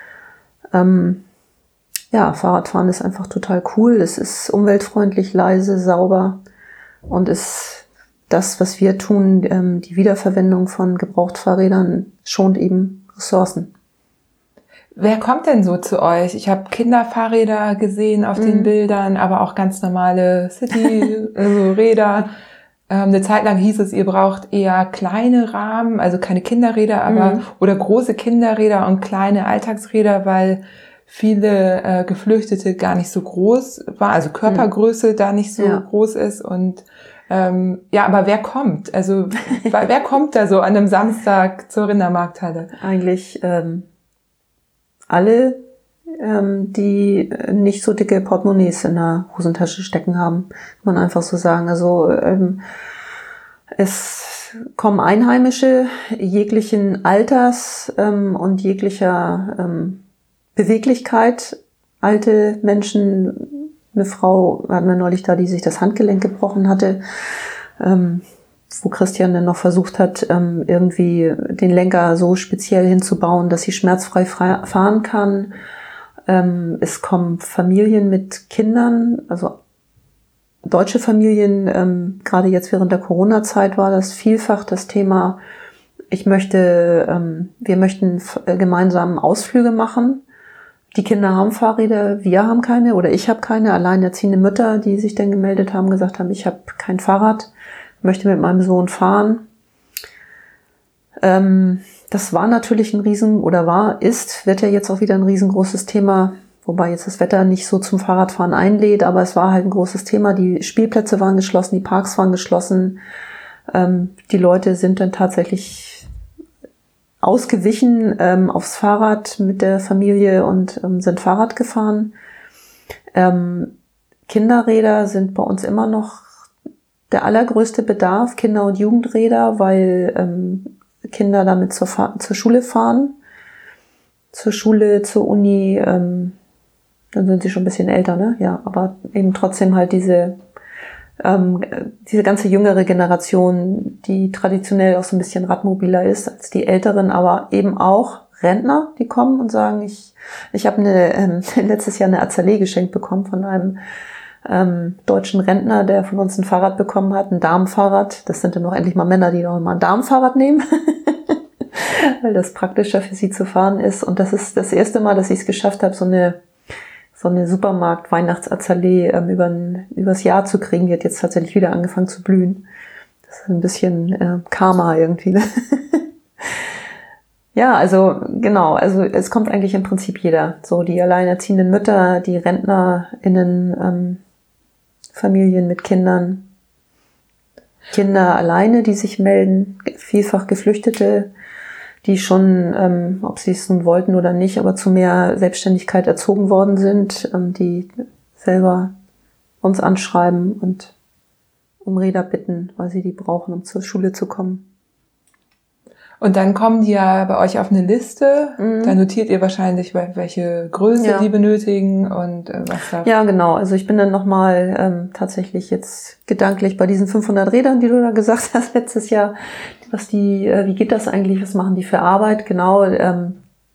Ähm, ja, Fahrradfahren ist einfach total cool. Es ist umweltfreundlich, leise, sauber und ist das, was wir tun, ähm, die Wiederverwendung von Gebrauchtfahrrädern schont eben Ressourcen. Wer kommt denn so zu euch? Ich habe Kinderfahrräder gesehen auf mhm. den Bildern, aber auch ganz normale City-Räder. Ähm, eine Zeit lang hieß es, ihr braucht eher kleine Rahmen, also keine Kinderräder, aber mhm. oder große Kinderräder und kleine Alltagsräder, weil viele äh, Geflüchtete gar nicht so groß waren, also Körpergröße mhm. da nicht so ja. groß ist und Ähm, ja, aber wer kommt? Also wer kommt da so an einem Samstag zur Rindermarkthalle? Eigentlich ähm, alle, ähm, die nicht so dicke Portemonnaies in der Hosentasche stecken haben, kann man einfach so sagen. Also ähm, es kommen Einheimische jeglichen Alters ähm, und jeglicher ähm, Beweglichkeit, alte Menschen. Eine Frau hatten wir neulich da, die sich das Handgelenk gebrochen hatte, ähm, wo Christian dann noch versucht hat, ähm, irgendwie den Lenker so speziell hinzubauen, dass sie schmerzfrei fahren kann. Ähm, es kommen Familien mit Kindern, also deutsche Familien, ähm, gerade jetzt während der Corona-Zeit war das vielfach das Thema, ich möchte, ähm, wir möchten f- gemeinsam Ausflüge machen. Die Kinder haben Fahrräder, wir haben keine oder ich habe keine. Alleinerziehende Mütter, die sich dann gemeldet haben, gesagt haben, ich habe kein Fahrrad, möchte mit meinem Sohn fahren. Ähm, das war natürlich ein Riesen, oder war, ist, wird ja jetzt auch wieder ein riesengroßes Thema, wobei jetzt das Wetter nicht so zum Fahrradfahren einlädt, aber es war halt ein großes Thema. Die Spielplätze waren geschlossen, die Parks waren geschlossen. Ähm, die Leute sind dann tatsächlich ausgewichen ähm, aufs Fahrrad mit der Familie und ähm, sind Fahrrad gefahren. Ähm, Kinderräder sind bei uns immer noch der allergrößte Bedarf, Kinder- und Jugendräder, weil ähm, Kinder damit zur, Fa- zur Schule fahren, zur Schule, zur Uni, ähm, dann sind sie schon ein bisschen älter, ne? Ja, aber eben trotzdem halt diese, ähm, diese ganze jüngere Generation, die traditionell auch so ein bisschen radmobiler ist als die Älteren, aber eben auch Rentner, die kommen und sagen, ich, ich habe eine, ähm, letztes Jahr eine Azalee geschenkt bekommen von einem ähm, deutschen Rentner, der von uns ein Fahrrad bekommen hat, ein Damenfahrrad. Das sind dann noch endlich mal Männer, die noch mal ein Damenfahrrad nehmen, weil das praktischer für sie zu fahren ist. Und das ist das erste Mal, dass ich es geschafft habe, so eine so eine Supermarkt-Weihnachtsazalee ähm, über ein, übers Jahr zu kriegen. Die hat jetzt tatsächlich wieder angefangen zu blühen. Das ist ein bisschen äh, Karma irgendwie. Ne? Ja, also genau, also es kommt eigentlich im Prinzip jeder. So die alleinerziehenden Mütter, die RentnerInnen, ähm, Familien mit Kindern, Kinder alleine, die sich melden, vielfach Geflüchtete, die schon, ähm, ob sie es nun wollten oder nicht, aber zu mehr Selbstständigkeit erzogen worden sind, ähm, die selber uns anschreiben und um Räder bitten, weil sie die brauchen, um zur Schule zu kommen. Und dann kommen die ja bei euch auf eine Liste. Mhm. Da notiert ihr wahrscheinlich, welche Größe ja. die benötigen und äh, was da. Ja, genau. Also ich bin dann nochmal ähm, tatsächlich jetzt gedanklich bei diesen fünfhundert Rädern, die du da gesagt hast letztes Jahr. Was die, äh, wie geht das eigentlich? Was machen die für Arbeit? Genau. Ähm,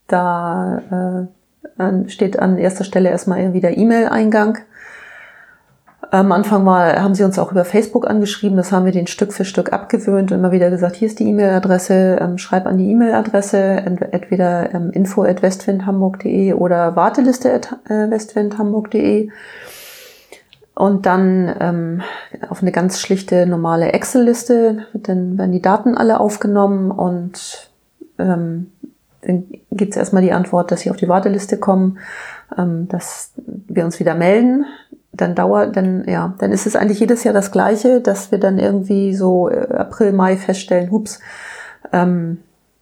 da äh, steht an erster Stelle erstmal irgendwie der E-Mail-Eingang. Am Anfang war, haben sie uns auch über Facebook angeschrieben, das haben wir den Stück für Stück abgewöhnt und immer wieder gesagt, hier ist die E-Mail-Adresse, ähm, schreib an die E-Mail-Adresse, entweder ähm, info at westwindhamburg punkt de oder warteliste at westwindhamburg punkt de und dann ähm, auf eine ganz schlichte, normale Excel-Liste, dann werden die Daten alle aufgenommen und ähm, dann gibt es erstmal die Antwort, dass sie auf die Warteliste kommen, ähm, dass wir uns wieder melden. Dann dauert, dann, ja, dann ist es eigentlich jedes Jahr das Gleiche, dass wir dann irgendwie so April, Mai feststellen, hups, ähm,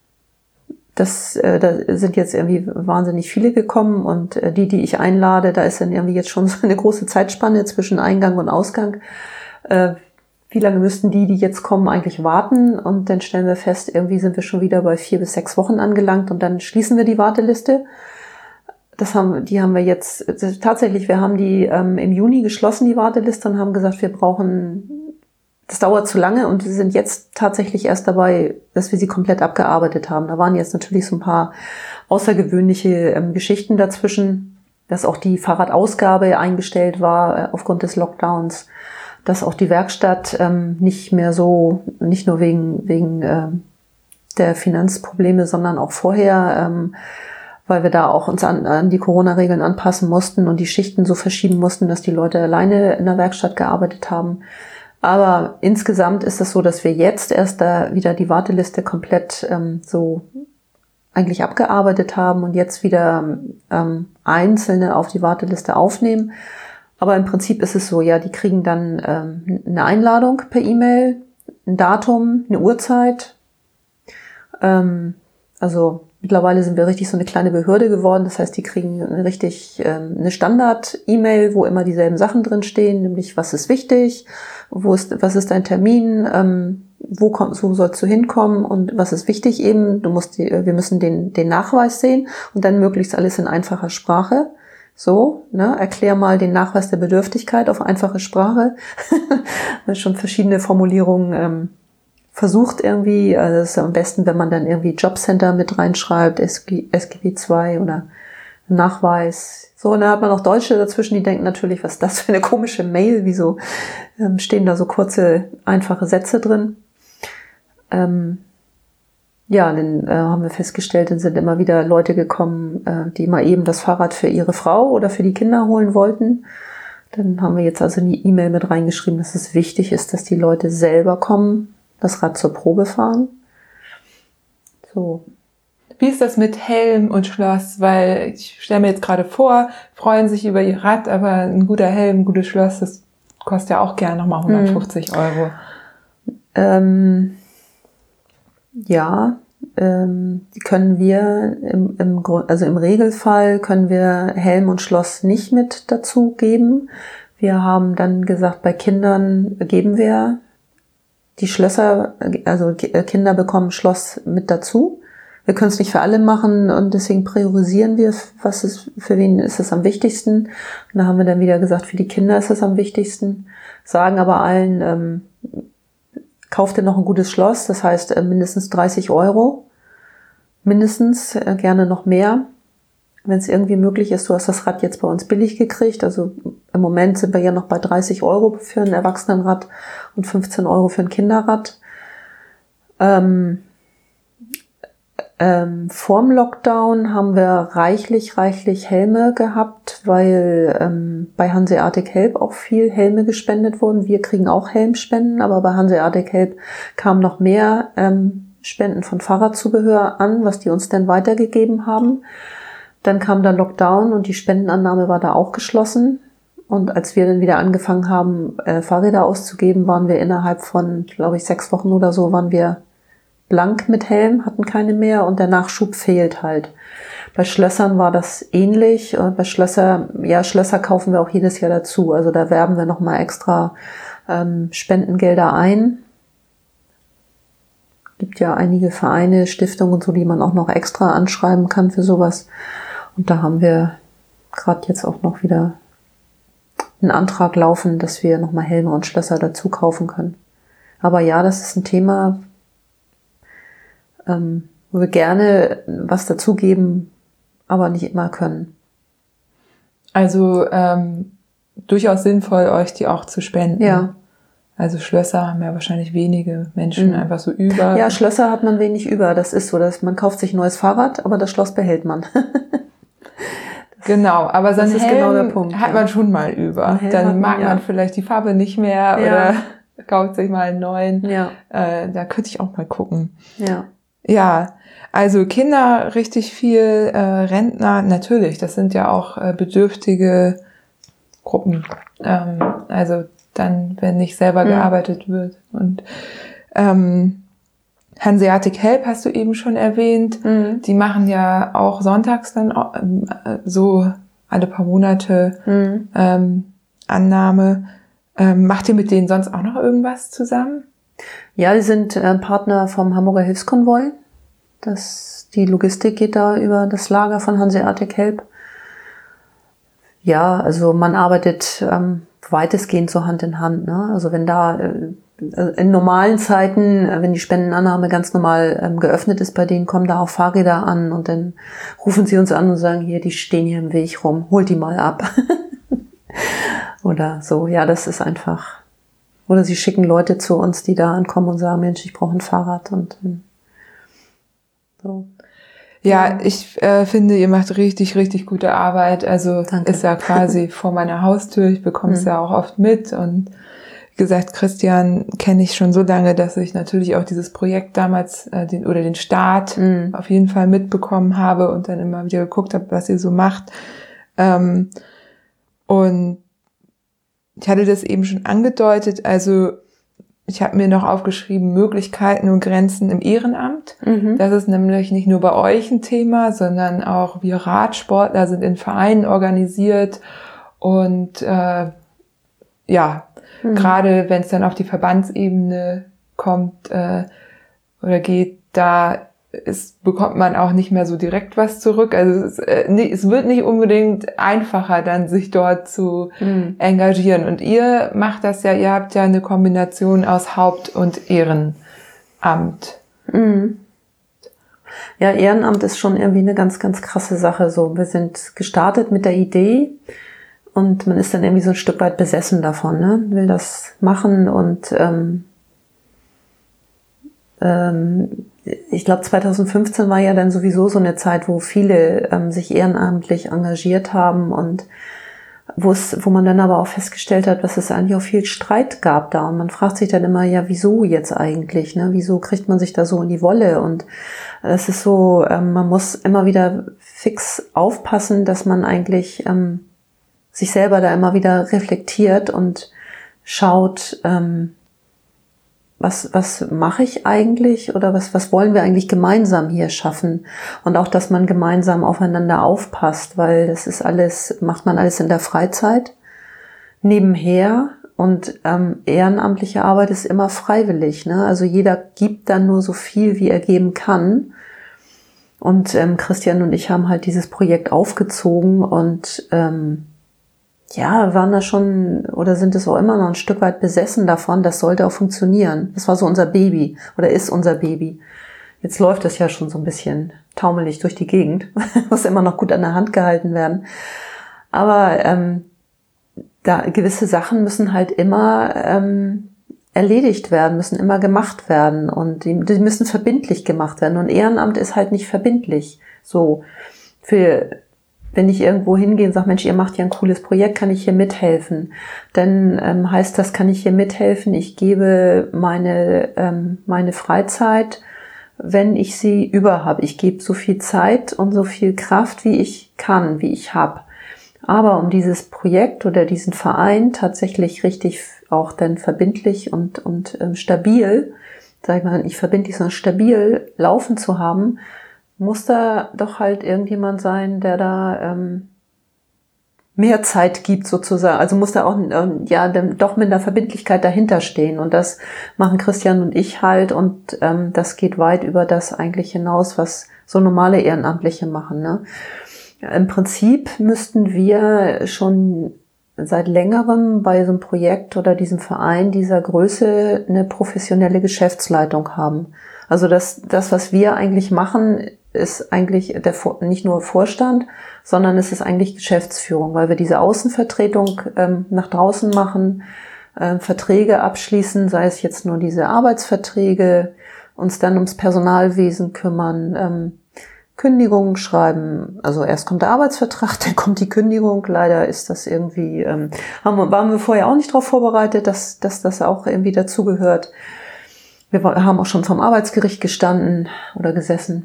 das, äh, da sind jetzt irgendwie wahnsinnig viele gekommen und äh, die, die ich einlade, da ist dann irgendwie jetzt schon so eine große Zeitspanne zwischen Eingang und Ausgang. Äh, wie lange müssten die, die jetzt kommen, eigentlich warten? Und dann stellen wir fest, irgendwie sind wir schon wieder bei vier bis sechs Wochen angelangt und dann schließen wir die Warteliste. Das haben, die haben wir jetzt, tatsächlich, wir haben die ähm, im Juni geschlossen, die Warteliste, und haben gesagt, wir brauchen, das dauert zu lange und wir sind jetzt tatsächlich erst dabei, dass wir sie komplett abgearbeitet haben. Da waren jetzt natürlich so ein paar außergewöhnliche ähm, Geschichten dazwischen, dass auch die Fahrradausgabe eingestellt war äh, aufgrund des Lockdowns, dass auch die Werkstatt ähm, nicht mehr so, nicht nur wegen, wegen äh, der Finanzprobleme, sondern auch vorher, ähm, weil wir da auch uns an, an die Corona-Regeln anpassen mussten und die Schichten so verschieben mussten, dass die Leute alleine in der Werkstatt gearbeitet haben. Aber insgesamt ist es so, dass wir jetzt erst da wieder die Warteliste komplett ähm, so eigentlich abgearbeitet haben und jetzt wieder ähm, Einzelne auf die Warteliste aufnehmen. Aber im Prinzip ist es so, ja, die kriegen dann ähm, eine Einladung per E-Mail, ein Datum, eine Uhrzeit, ähm, also mittlerweile sind wir richtig so eine kleine Behörde geworden. Das heißt, die kriegen eine richtig ähm, eine Standard-E-Mail, wo immer dieselben Sachen drin stehen, nämlich was ist wichtig, wo ist, was ist dein Termin, ähm, wo kommst, wo sollst du hinkommen und was ist wichtig eben. Du musst, die, wir müssen den den Nachweis sehen und dann möglichst alles in einfacher Sprache. So, ne, erklär mal den Nachweis der Bedürftigkeit auf einfache Sprache. Schon verschiedene Formulierungen. Ähm, versucht irgendwie, also es ist am besten, wenn man dann irgendwie Jobcenter mit reinschreibt, S G B zwei oder Nachweis. So, und dann hat man auch Deutsche dazwischen, die denken natürlich, was ist das für eine komische Mail, wieso ähm, stehen da so kurze, einfache Sätze drin. Ähm, ja, dann äh, haben wir festgestellt, dann sind immer wieder Leute gekommen, äh, die mal eben das Fahrrad für ihre Frau oder für die Kinder holen wollten. Dann haben wir jetzt also in die E-Mail mit reingeschrieben, dass es wichtig ist, dass die Leute selber kommen, das Rad zur Probe fahren. So. Wie ist das mit Helm und Schloss? Weil ich stelle mir jetzt gerade vor, freuen sich über ihr Rad, aber ein guter Helm, ein gutes Schloss, das kostet ja auch gerne nochmal hundertfünfzig hm. Euro. Ähm, ja, ähm, die können wir im, im Grund, also im Regelfall können wir Helm und Schloss nicht mit dazu geben. Wir haben dann gesagt, bei Kindern geben wir die Schlösser, also Kinder bekommen Schloss mit dazu, wir können es nicht für alle machen und deswegen priorisieren wir, was ist, für wen ist es am wichtigsten. Und da haben wir dann wieder gesagt, für die Kinder ist es am wichtigsten. Sagen aber allen, ähm, kauft ihr noch ein gutes Schloss, das heißt äh, mindestens dreißig Euro. Mindestens, äh, gerne noch mehr. Wenn es irgendwie möglich ist, du hast das Rad jetzt bei uns billig gekriegt. Also im Moment sind wir ja noch bei dreißig Euro für ein Erwachsenenrad und fünfzehn Euro für ein Kinderrad. Ähm, ähm, vorm Lockdown haben wir reichlich, reichlich Helme gehabt, weil ähm, bei Hanseatic Help auch viel Helme gespendet wurden. Wir kriegen auch Helmspenden, aber bei Hanseatic Help kamen noch mehr ähm, Spenden von Fahrradzubehör an, was die uns dann weitergegeben haben. Dann kam der Lockdown und die Spendenannahme war da auch geschlossen. Und als wir dann wieder angefangen haben, äh, Fahrräder auszugeben, waren wir innerhalb von, glaube ich, sechs Wochen oder so, waren wir blank mit Helm, hatten keine mehr und der Nachschub fehlt halt. Bei Schlössern war das ähnlich. Und bei Schlösser, ja, Schlösser kaufen wir auch jedes Jahr dazu. Also da werben wir nochmal extra ähm, Spendengelder ein. Gibt ja einige Vereine, Stiftungen und so, die man auch noch extra anschreiben kann für sowas. Und da haben wir gerade jetzt auch noch wieder einen Antrag laufen, dass wir nochmal Helme und Schlösser dazu kaufen können. Aber ja, das ist ein Thema, ähm, wo wir gerne was dazugeben, aber nicht immer können. Also ähm, durchaus sinnvoll, euch die auch zu spenden. Ja. Also Schlösser haben ja wahrscheinlich wenige Menschen mhm. einfach so über. Ja, Schlösser hat man wenig über. Das ist so, dass man kauft sich ein neues Fahrrad, aber das Schloss behält man. Genau, aber so ein Helm genau der Punkt, hat ja. man schon mal über. Dann man, mag ja. man vielleicht die Farbe nicht mehr Ja. oder kauft sich mal einen neuen. Ja. Äh, da könnte ich auch mal gucken. Ja. Ja, also Kinder richtig viel, äh, Rentner natürlich. Das sind ja auch äh, bedürftige Gruppen. Ähm, also dann, wenn nicht selber mhm. gearbeitet wird. Und ähm, Hanseatic Help hast du eben schon erwähnt. Mhm. Die machen ja auch sonntags dann äh, so alle paar Monate mhm. ähm, Annahme. Ähm, macht ihr mit denen sonst auch noch irgendwas zusammen? Ja, die sind äh, Partner vom Hamburger Hilfskonvoi. Das, die Logistik geht da über das Lager von Hanseatic Help. Ja, also man arbeitet ähm, weitestgehend so Hand in Hand. Ne? Also wenn da äh, in normalen Zeiten, äh, wenn die Spendenannahme ganz normal ähm, geöffnet ist bei denen, kommen da auch Fahrräder an und dann rufen sie uns an und sagen, hier, die stehen hier im Weg rum, holt die mal ab. Oder so, ja, das ist einfach. Oder sie schicken Leute zu uns, die da ankommen und sagen, Mensch, ich brauche ein Fahrrad und so. Ja, ich äh, finde, ihr macht richtig, richtig gute Arbeit. Also Danke. Ist ja quasi vor meiner Haustür. Ich bekomme es mhm. ja auch oft mit. Und wie gesagt, Christian kenne ich schon so lange, dass ich natürlich auch dieses Projekt damals äh, den, oder den Start mhm. auf jeden Fall mitbekommen habe und dann immer wieder geguckt habe, was ihr so macht. Ähm, und ich hatte das eben schon angedeutet. Also ich habe mir noch aufgeschrieben, Möglichkeiten und Grenzen im Ehrenamt. Mhm. Das ist nämlich nicht nur bei euch ein Thema, sondern auch wir Radsportler sind in Vereinen organisiert. Und äh, ja, mhm. gerade wenn es dann auf die Verbandsebene kommt äh, oder geht, da ist, bekommt man auch nicht mehr so direkt was zurück. Also es, äh, nee, es wird nicht unbedingt einfacher, dann sich dort zu mhm. engagieren. Und ihr macht das ja, ihr habt ja eine Kombination aus Haupt- und Ehrenamt. Mhm. Ja, Ehrenamt ist schon irgendwie eine ganz, ganz krasse Sache. So, wir sind gestartet mit der Idee und man ist dann irgendwie so ein Stück weit besessen davon, ne? Will das machen und ähm, ähm, ich glaube, zwanzig fünfzehn war ja dann sowieso so eine Zeit, wo viele ähm, sich ehrenamtlich engagiert haben und wo es, wo man dann aber auch festgestellt hat, dass es eigentlich auch viel Streit gab da. Und man fragt sich dann immer, ja, wieso jetzt eigentlich? Ne? Wieso kriegt man sich da so in die Wolle? Und es ist so, ähm, man muss immer wieder fix aufpassen, dass man eigentlich ähm, sich selber da immer wieder reflektiert und schaut, ähm, Was, was mache ich eigentlich oder was, was wollen wir eigentlich gemeinsam hier schaffen? Und auch, dass man gemeinsam aufeinander aufpasst, weil das ist alles, macht man alles in der Freizeit nebenher und ähm, ehrenamtliche Arbeit ist immer freiwillig, ne? Also jeder gibt dann nur so viel, wie er geben kann. Und ähm, Christian und ich haben halt dieses Projekt aufgezogen und ähm, ja, waren da schon oder sind es auch immer noch ein Stück weit besessen davon, das sollte auch funktionieren. Das war so unser Baby oder ist unser Baby. Jetzt läuft das ja schon so ein bisschen taumelig durch die Gegend, muss immer noch gut an der Hand gehalten werden. Aber ähm, da gewisse Sachen müssen halt immer ähm, erledigt werden, müssen immer gemacht werden und die, die müssen verbindlich gemacht werden. Und Ehrenamt ist halt nicht verbindlich. So, für, wenn ich irgendwo hingehe und sage, Mensch, ihr macht ja ein cooles Projekt, kann ich hier mithelfen? Dann ähm, heißt das, kann ich hier mithelfen? Ich gebe meine, ähm, meine Freizeit, wenn ich sie über habe. Ich gebe so viel Zeit und so viel Kraft, wie ich kann, wie ich habe. Aber um dieses Projekt oder diesen Verein tatsächlich richtig auch dann verbindlich und, und ähm, stabil, sag ich mal, nicht verbindlich, sondern stabil laufen zu haben, muss da doch halt irgendjemand sein, der da ähm, mehr Zeit gibt sozusagen. Also muss da auch ähm, ja dann doch mit einer Verbindlichkeit dahinter stehen. Und das machen Christian und ich halt. Und ähm, das geht weit über das eigentlich hinaus, was so normale Ehrenamtliche machen, ne? Im Prinzip müssten wir schon seit längerem bei so einem Projekt oder diesem Verein dieser Größe eine professionelle Geschäftsleitung haben. Also das, das, was wir eigentlich machen, ist eigentlich der, nicht nur Vorstand, sondern es ist eigentlich Geschäftsführung, weil wir diese Außenvertretung ähm, nach draußen machen, äh, Verträge abschließen, sei es jetzt nur diese Arbeitsverträge, uns dann ums Personalwesen kümmern, ähm, Kündigungen schreiben, also erst kommt der Arbeitsvertrag, dann kommt die Kündigung. Leider ist das irgendwie, ähm, haben wir, waren wir vorher auch nicht darauf vorbereitet, dass, dass das auch irgendwie dazugehört. Wir haben auch schon vom Arbeitsgericht gestanden oder gesessen.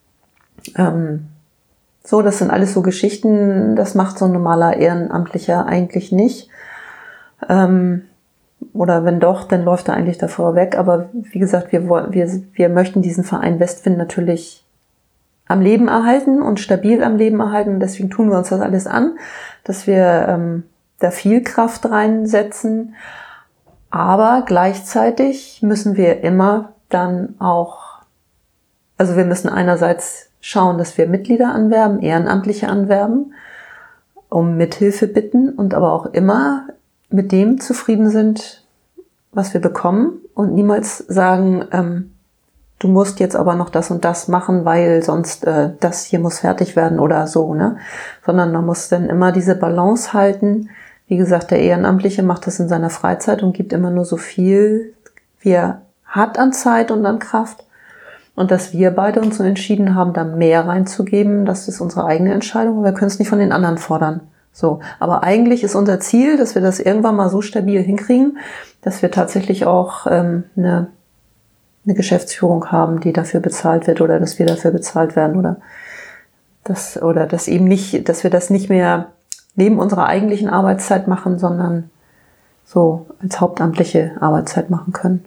Ähm, so, das sind alles so Geschichten, das macht so ein normaler Ehrenamtlicher eigentlich nicht. Ähm, oder wenn doch, dann läuft er eigentlich davor weg. Aber wie gesagt, wir, wir, wir möchten diesen Verein Westwind natürlich am Leben erhalten und stabil am Leben erhalten. Und deswegen tun wir uns das alles an, dass wir ähm, da viel Kraft reinsetzen. Aber gleichzeitig müssen wir immer dann auch, also wir müssen einerseits schauen, dass wir Mitglieder anwerben, Ehrenamtliche anwerben, um Mithilfe bitten und aber auch immer mit dem zufrieden sind, was wir bekommen und niemals sagen, ähm, du musst jetzt aber noch das und das machen, weil sonst äh, das hier muss fertig werden oder so, ne? Sondern man muss dann immer diese Balance halten. Wie gesagt, der Ehrenamtliche macht das in seiner Freizeit und gibt immer nur so viel, wie er hat an Zeit und an Kraft. Und dass wir beide uns so entschieden haben, da mehr reinzugeben, das ist unsere eigene Entscheidung und wir können es nicht von den anderen fordern. So, aber eigentlich ist unser Ziel, dass wir das irgendwann mal so stabil hinkriegen, dass wir tatsächlich auch ähm, eine eine Geschäftsführung haben, die dafür bezahlt wird oder dass wir dafür bezahlt werden oder das oder dass eben nicht, dass wir das nicht mehr neben unserer eigentlichen Arbeitszeit machen, sondern so als hauptamtliche Arbeitszeit machen können.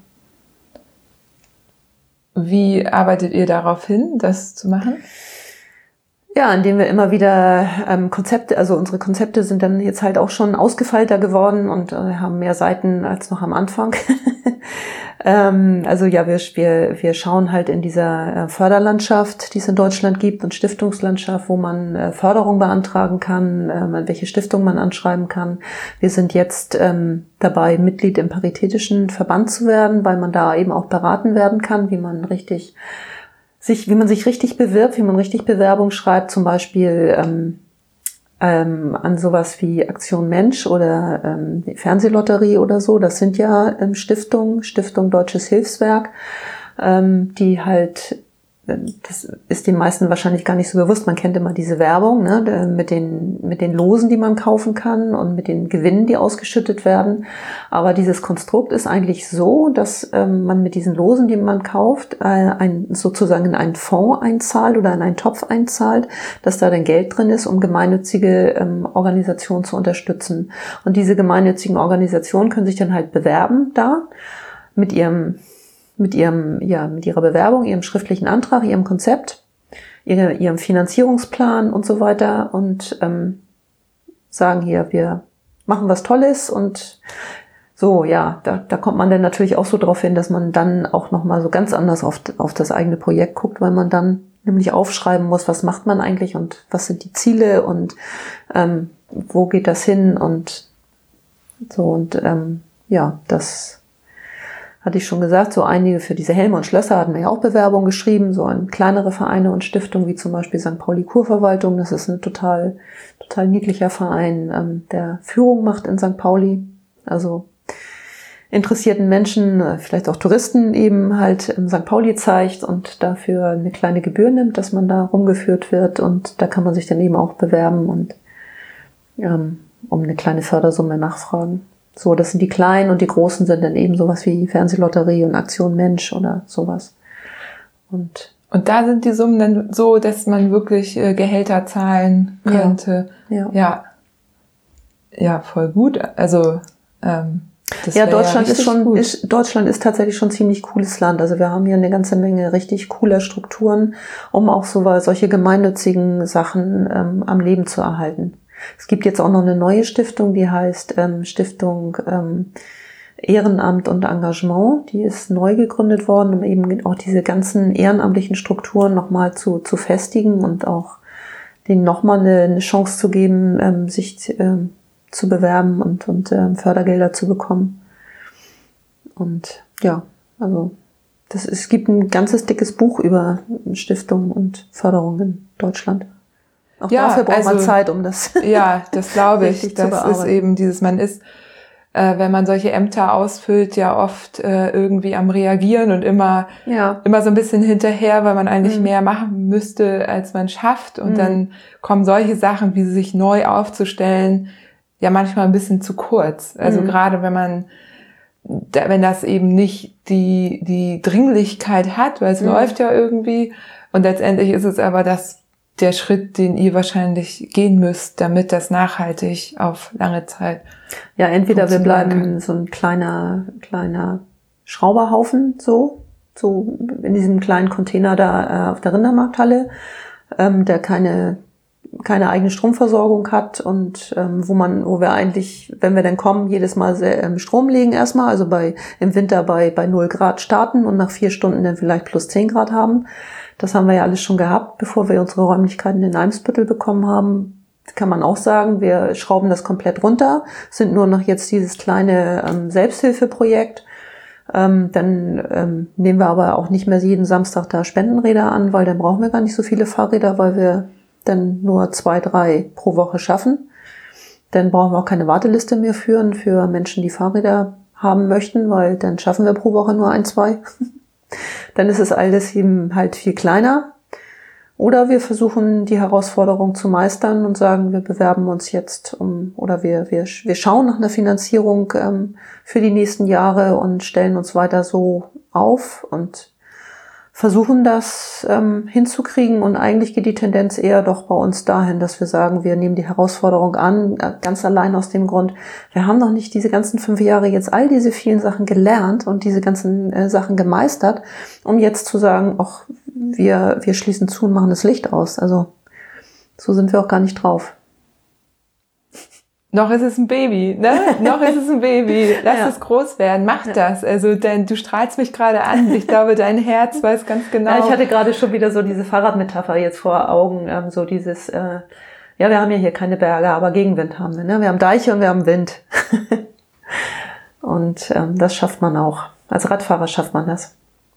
Wie arbeitet ihr darauf hin, das zu machen? Ja, indem wir immer wieder ähm, Konzepte, also unsere Konzepte sind dann jetzt halt auch schon ausgefeilter geworden und äh, haben mehr Seiten als noch am Anfang. ähm, also ja, wir, wir, wir schauen halt in dieser äh, Förderlandschaft, die es in Deutschland gibt, und Stiftungslandschaft, wo man äh, Förderung beantragen kann, äh, welche Stiftung man anschreiben kann. Wir sind jetzt ähm, dabei, Mitglied im Paritätischen Verband zu werden, weil man da eben auch beraten werden kann, wie man richtig sich, wie man sich richtig bewirbt, wie man richtig Bewerbung schreibt, zum Beispiel ähm, ähm, an sowas wie Aktion Mensch oder ähm, die Fernsehlotterie oder so. Das sind ja ähm, Stiftungen, Stiftung Deutsches Hilfswerk, ähm, die halt, das ist den meisten wahrscheinlich gar nicht so bewusst. Man kennt immer diese Werbung, ne, mit den, mit den Losen, die man kaufen kann und mit den Gewinnen, die ausgeschüttet werden. Aber dieses Konstrukt ist eigentlich so, dass ähm, man mit diesen Losen, die man kauft, äh, ein, sozusagen in einen Fonds einzahlt oder in einen Topf einzahlt, dass da dann Geld drin ist, um gemeinnützige ähm, Organisationen zu unterstützen. Und diese gemeinnützigen Organisationen können sich dann halt bewerben da mit ihrem mit ihrem, ja, mit ihrer Bewerbung, ihrem schriftlichen Antrag, ihrem Konzept, ihre, ihrem Finanzierungsplan und so weiter und ähm, sagen hier, wir machen was Tolles und so, ja, da, da kommt man dann natürlich auch so drauf hin, dass man dann auch nochmal so ganz anders auf, auf das eigene Projekt guckt, weil man dann nämlich aufschreiben muss, was macht man eigentlich und was sind die Ziele und ähm, wo geht das hin und so. Und ähm, ja, das hatte ich schon gesagt, so einige für diese Helme und Schlösser hatten wir ja auch Bewerbungen geschrieben, so an kleinere Vereine und Stiftungen, wie zum Beispiel Sankt Pauli Kurverwaltung. Das ist ein total, total niedlicher Verein, ähm, der Führung macht in Sankt Pauli. Also interessierten Menschen, vielleicht auch Touristen eben halt im Sankt Pauli zeigt und dafür eine kleine Gebühr nimmt, dass man da rumgeführt wird. Und da kann man sich dann eben auch bewerben und ähm, um eine kleine Fördersumme nachfragen. So, das sind die kleinen und die großen sind dann eben sowas wie Fernsehlotterie und Aktion Mensch oder sowas. Und, und da sind die Summen dann so, dass man wirklich äh, Gehälter zahlen könnte. Ja. Ja, ja, voll gut. Also ähm, das ja, Deutschland ja ist schon, gut. ist, Deutschland ist tatsächlich schon ein ziemlich cooles Land. Also wir haben hier eine ganze Menge richtig cooler Strukturen, um auch so solche gemeinnützigen Sachen ähm, am Leben zu erhalten. Es gibt jetzt auch noch eine neue Stiftung, die heißt ähm, Stiftung ähm, Ehrenamt und Engagement. Die ist neu gegründet worden, um eben auch diese ganzen ehrenamtlichen Strukturen nochmal zu, zu festigen und auch denen nochmal eine, eine Chance zu geben, ähm, sich ähm, zu bewerben und, und ähm, Fördergelder zu bekommen. Und ja, also das, es gibt ein ganzes dickes Buch über Stiftungen und Förderung in Deutschland. Auch ja, dafür braucht also, man Zeit, um das ja, das glaube ich. Das bearbeiten. ist eben dieses, man ist, äh, wenn man solche Ämter ausfüllt, ja oft äh, irgendwie am Reagieren und immer, ja. immer so ein bisschen hinterher, weil man eigentlich Mhm. mehr machen müsste, als man schafft. Und Mhm. dann kommen solche Sachen, wie sich neu aufzustellen, ja manchmal ein bisschen zu kurz. Also Mhm. gerade wenn man, da, wenn das eben nicht die, die Dringlichkeit hat, weil es Mhm. läuft ja irgendwie. Und letztendlich ist es aber das, der Schritt, den ihr wahrscheinlich gehen müsst, damit das nachhaltig auf lange Zeit. Ja, entweder wir funktionieren bleiben kann. so ein kleiner, kleiner Schrauberhaufen, so, so in diesem kleinen Container da äh, auf der Rindermarkthalle, ähm, der keine, keine eigene Stromversorgung hat und ähm, wo man, wo wir eigentlich, wenn wir dann kommen, jedes Mal sehr, ähm, Strom legen erstmal, also bei im Winter bei bei null Grad starten und nach vier Stunden dann vielleicht plus zehn Grad haben. Das haben wir ja alles schon gehabt, bevor wir unsere Räumlichkeiten in Eimsbüttel bekommen haben. Kann man auch sagen, wir schrauben das komplett runter, sind nur noch jetzt dieses kleine ähm, Selbsthilfeprojekt. Ähm, dann ähm, nehmen wir aber auch nicht mehr jeden Samstag da Spendenräder an, weil dann brauchen wir gar nicht so viele Fahrräder, weil wir dann nur zwei, drei pro Woche schaffen. Dann brauchen wir auch keine Warteliste mehr führen für Menschen, die Fahrräder haben möchten, weil dann schaffen wir pro Woche nur ein, zwei. Dann ist es alles eben halt viel kleiner. Oder wir versuchen, die Herausforderung zu meistern und sagen, wir bewerben uns jetzt um, oder wir, wir, wir schauen nach einer Finanzierung ähm, für die nächsten Jahre und stellen uns weiter so auf und versuchen das ähm, hinzukriegen. Und eigentlich geht die Tendenz eher doch bei uns dahin, dass wir sagen, wir nehmen die Herausforderung an, ganz allein aus dem Grund, wir haben noch nicht diese ganzen fünf Jahre jetzt all diese vielen Sachen gelernt und diese ganzen äh, Sachen gemeistert, um jetzt zu sagen, ach, wir, wir schließen zu und machen das Licht aus. Also so sind wir auch gar nicht drauf. Noch ist es ein Baby, ne? Noch ist es ein Baby. Lass Ja. es groß werden. Mach Ja. das. Also, denn du strahlst mich gerade an. Ich glaube, dein Herz weiß ganz genau. Ja, ich hatte gerade schon wieder so diese Fahrradmetapher jetzt vor Augen, ähm, so dieses, äh, ja, wir haben ja hier keine Berge, aber Gegenwind haben wir, ne? Wir haben Deiche und wir haben Wind. Und ähm, das schafft man auch. Als Radfahrer schafft man das.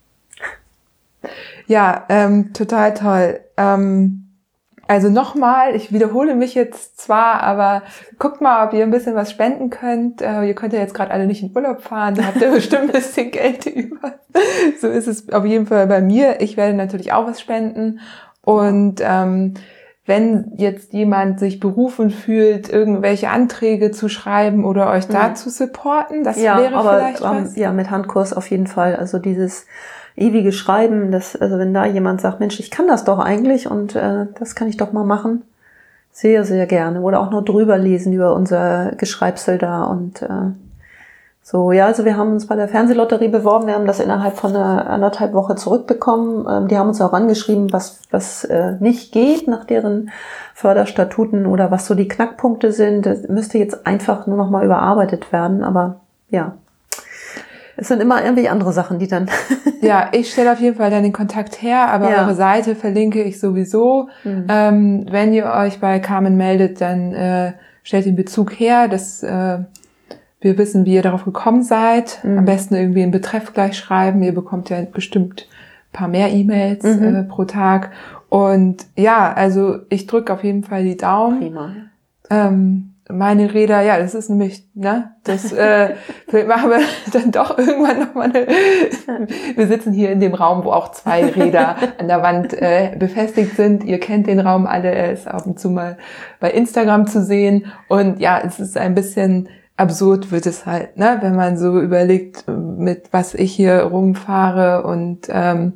Ja, ähm, total toll. Ähm, also nochmal, ich wiederhole mich jetzt zwar, aber guckt mal, ob ihr ein bisschen was spenden könnt. Äh, ihr könnt ja jetzt gerade alle nicht in Urlaub fahren, da habt ihr bestimmt ein bisschen Geld über. So ist es auf jeden Fall bei mir. Ich werde natürlich auch was spenden. Und ähm, wenn jetzt jemand sich berufen fühlt, irgendwelche Anträge zu schreiben oder euch da Mhm. zu supporten, das ja, wäre aber vielleicht ähm, was. ja, mit Handkurs auf jeden Fall. Also dieses ewige Schreiben, das, also wenn da jemand sagt, Mensch, ich kann das doch eigentlich und äh, das kann ich doch mal machen, sehr, sehr gerne. Oder auch nur drüber lesen über unser Geschreibsel da und äh, so. Ja, also wir haben uns bei der Fernsehlotterie beworben, wir haben das innerhalb von einer anderthalb Woche zurückbekommen. Ähm, die haben uns auch angeschrieben, was was äh, nicht geht nach deren Förderstatuten oder was so die Knackpunkte sind. Das müsste jetzt einfach nur noch mal überarbeitet werden, aber ja. Es sind immer irgendwie andere Sachen, die dann... Ja, ich stelle auf jeden Fall dann den Kontakt her, aber Ja. eure Seite verlinke ich sowieso. Mhm. Ähm, wenn ihr euch bei Carmen meldet, dann äh, stellt den Bezug her, dass äh, wir wissen, wie ihr darauf gekommen seid. Mhm. Am besten irgendwie einen Betreff gleich schreiben. Ihr bekommt ja bestimmt ein paar mehr E-Mails Mhm. äh, pro Tag. Und ja, also ich drücke auf jeden Fall die Daumen. Prima. Ähm, meine Räder, ja, das ist nämlich, ne, das, äh, vielleicht machen wir dann doch irgendwann nochmal eine, wir sitzen hier in dem Raum, wo auch zwei Räder an der Wand äh, befestigt sind. Ihr kennt den Raum alle, er ist ab und zu mal bei Instagram zu sehen. Und ja, es ist ein bisschen absurd wird es halt, ne, wenn man so überlegt, mit was ich hier rumfahre und ähm,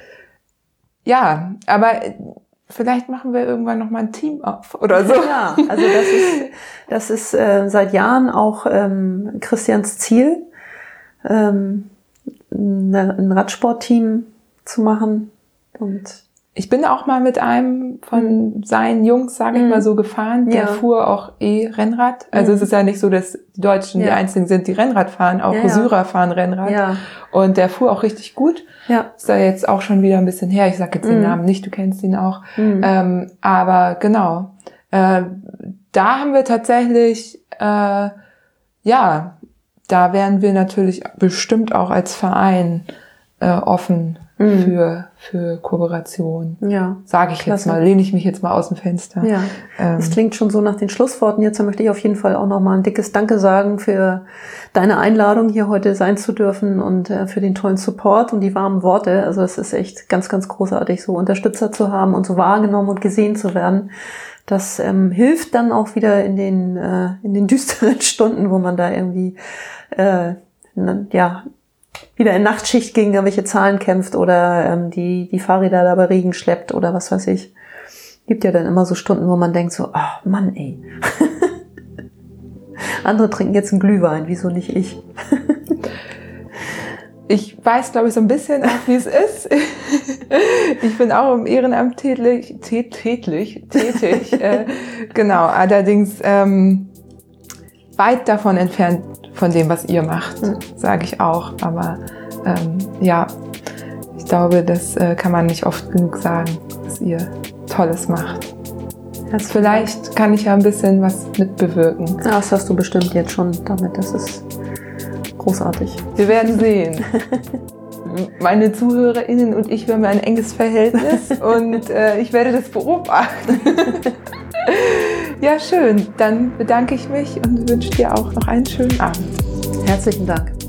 ja, aber vielleicht machen wir irgendwann noch mal ein Team auf oder so. Ja, also das ist, das ist äh, seit Jahren auch ähm, Christians Ziel, ähm, ne, ein Radsportteam zu machen. Und Ich bin auch mal mit einem von seinen Jungs, sage ich Mhm. mal so, gefahren. Der Ja. fuhr auch eh Rennrad. Also Mhm. es ist ja nicht so, dass die Deutschen die Ja. einzigen sind, die Rennrad fahren. Auch Ja, ja. Syrer fahren Rennrad. ja, Und der fuhr auch richtig gut. ja. Ist da jetzt auch schon wieder ein bisschen her. Ich sage jetzt den Mhm. Namen nicht, du kennst ihn auch. Mhm. Ähm, aber genau, äh, da haben wir tatsächlich, äh, ja, da wären wir natürlich bestimmt auch als Verein äh, offen Mhm. für für Kooperation. Ja. Sage ich jetzt Klasse. mal, lehne ich mich jetzt mal aus dem Fenster. Ja, Ähm, das klingt schon so nach den Schlussworten. Jetzt möchte ich auf jeden Fall auch nochmal ein dickes Danke sagen für deine Einladung, hier heute sein zu dürfen und äh, für den tollen Support und die warmen Worte. Also es ist echt ganz, ganz großartig, so Unterstützer zu haben und so wahrgenommen und gesehen zu werden. Das ähm, hilft dann auch wieder in den äh, in den düsteren Stunden, wo man da irgendwie äh, na, ja wieder in Nachtschicht gegen irgendwelche Zahlen kämpft oder ähm, die die Fahrräder da bei Regen schleppt oder was weiß ich. Gibt ja dann immer so Stunden, wo man denkt so, ach Mann, ey. Andere trinken jetzt einen Glühwein, wieso nicht ich? Ich weiß, glaube ich, so ein bisschen auch, wie es ist. Ich bin auch im Ehrenamt tätig, tätig, tätig, äh, genau. Allerdings ähm, weit davon entfernt von dem, was ihr macht, Mhm. sage ich auch. Aber ähm, ja, ich glaube, das äh, kann man nicht oft genug sagen, was ihr Tolles macht. Also vielleicht kann ich ja ein bisschen was mitbewirken. Ja, das hast du bestimmt jetzt schon damit. Das ist großartig. Wir werden sehen. Meine ZuhörerInnen und ich, wir haben ein enges Verhältnis und äh, ich werde das beobachten. Ja, schön. Dann bedanke ich mich und wünsche dir auch noch einen schönen Abend. Herzlichen Dank.